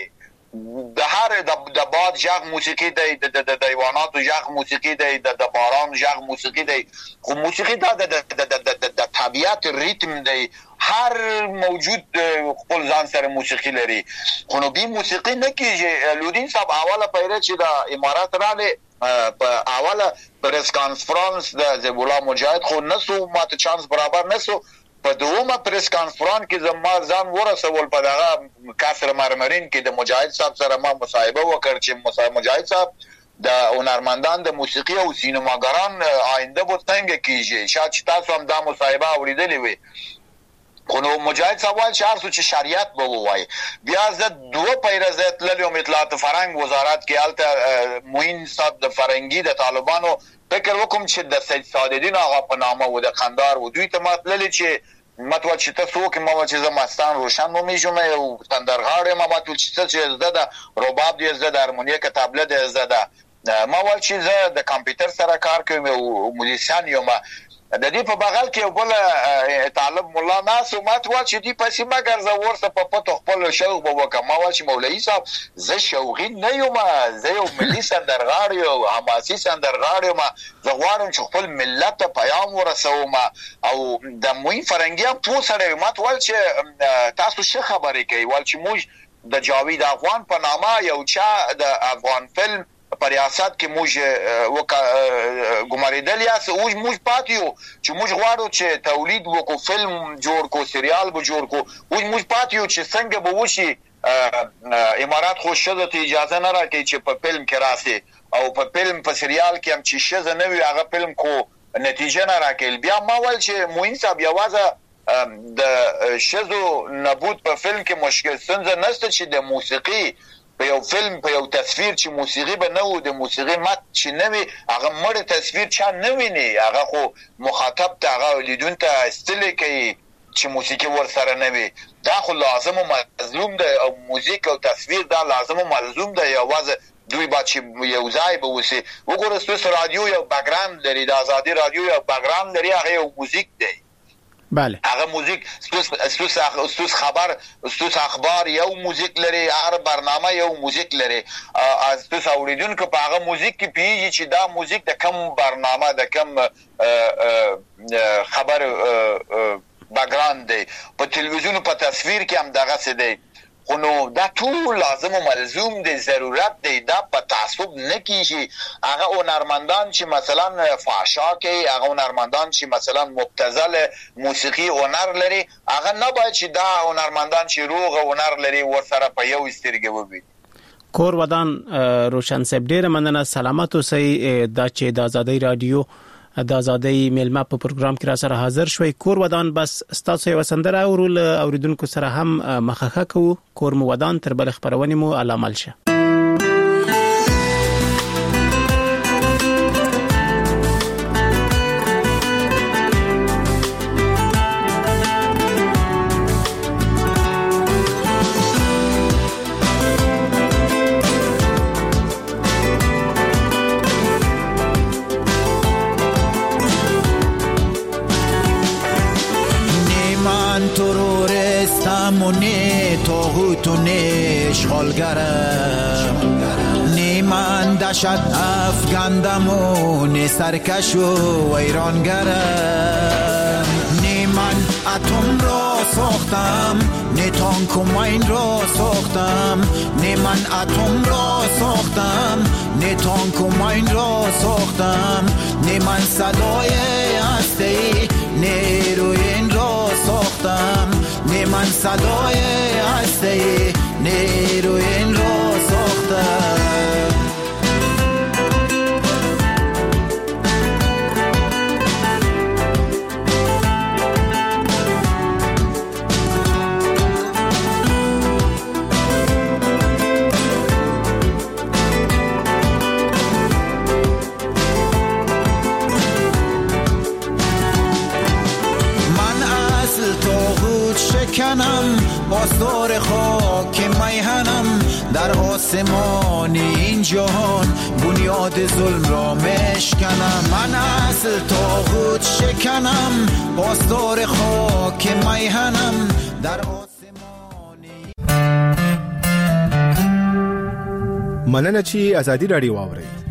د هر د باد ژغ موسیقي دی، د د حیواناتو ژغ موسیقي دی، د باران ژغ موسیقي دی. خو موسیقي دا د د طبیعت ریتم دی، هر موجود خپل ځان سره موسیقي لري. خو نو به موسیقي نه کیږي. لودین صاحب اوله پیره چې د امارات رااله په اوله پریس کانفرنس د زبولا مجاهد خو نسو ماته چانس برابر نسو، په دومره پریس کانفرنس کې زما ځان ورسول په دغه کاسر مرمرین کې د مجاهد صاحب سره ما مصاحبه وکړ چې مجاهد صاحب د هنرمندان د موسیقي او سینماګران آینده به څنګه کیږي، شاید تاسو هم دا مصاحبه اوریدلې وي. خو نو مجاهد صاحب وایي چې هر څه چې شریعت به وایي. بیا زه دوه پیرزه تللی وم اطلاعات فرهنګ وزارت کې، هلته معین صاحب د فرنګي د طالبانو فکر وکم چې د سید سعدالدین آغا په نامه و د قندار و دوی ته مطللی چې متوجه چې تاسو کې ما چې زمستان روشن نومیږم او تندرغاړې ما متوجه چې زده د رباب دی، زده د هارمونیه کتابله دی، زده ما ول چې زه د کمپیوټر سره کار کوم او موزیسین یم. د دې په بغل کې یو بل طالب مولا ناس او مات ول چې دی پسې ما ګرځه ورسه په پټو خپل شوق به وکم. ما ول چې مولوی صاحب زه شوقي نه یم، زه یو ملي سندرغاړی او حماسي سندرغاړی یم، زه غواړم چې خپل ملت ته پیغام ورسوم. او د موي فرنګیا په سره مات ول چې تاسو څه خبرې کوي؟ ول چې موږ د جاوید افغان په نامه یو چا د افغان فلم په ریاست کې موږ وک ګماریدل یا اوج موږ پاتیو چې موږ غواړو چې تولید وکړو، فلم جوړ کو، سریال به جوړ کو. اوج موږ پاتیو چې څنګه به وشي. امارات خو شذ ته اجازه نه راکړي چې په فلم کې راسي او په فلم په سریال کې هم چې شذ نه وي هغه فلم کو نتیجه نه راکړي. بیا ما ول چې موین صاحب یوازې د شذو نبود په فلم کې مشکل څنګه نشته چې د موسیقي په یو فلم په یو تصویر چې موسیقي به نه و، د موسیقي مت چې نه وي، هغه مړ تصویر چا نه ویني، هغه خو مخاطب ته هغه لیدون ته استلی کوي چې موسیقي ورسره نه وي. دا خو لازم او ملزوم ده، او موزیک او تصویر دا لازم او ملزوم ده. یوازې دوی با چې یو ځای به وسی. وګوره ستاسو رادیو یو بیکګراوند لري، د آزادي رادیو یو بیکګراوند لري، هغه یو موزیک دی. بله هغه موزیک ستوس ستوس خبر ستوس اخبار یو موزیک لري، هر برنامه یو موزیک لري. از ستوس اوریدونکو په هغه موزیک کې پیږي چې دا موزیک د کم برنامه د کم خبر بیکګراوند دی. په تلویزیون په تصویر کې هم دغه څه دی. خو نو دا ټول لازم او ملزوم دی، ضرورت دی. دا په تعصب نه کیږي. هغه هنرمندان چې مثلا فحشا کوي، هغه هنرمندان چې مثلا مبتذل موسیقي هنر لري، هغه نه باید چې دا هنرمندان چې روغ هنر لري ورسره په یو سترګې وبي. کور ودان روشن صاحب ډیر مننه، سلامت اوسئ. دا چې د آزادۍ رادیو د آزادۍ میلمه په پروګرام کې را سره حاضر شوي. کور ودان بس ستاسو یو سندره اورول اوریدونکو سره هم مخخه کوو. کور مو ودان تر بل خبرونه مو علامل شه. ساختم و نه طاغوت و نه اشغالگرم، نه من دشت افگندم و نه سرکش و ویرانگرم، نه من اتم را ساختم نه تانک و ماین را ساختم، نه من اتم را ساختم نه تانک و ماین را ساختم، نه من صدای هستی نیروی این را ساختم، نه من صدای هستی نیروی این را ساختم. شکنم باستار خاک میهنم، در آسمان این جهان بنیاد ظلم را مشکنم، من اصل طاغوت شکنم باستار خاک میهنم، در آسمان. مننه چې ازادي رادیو واورئ.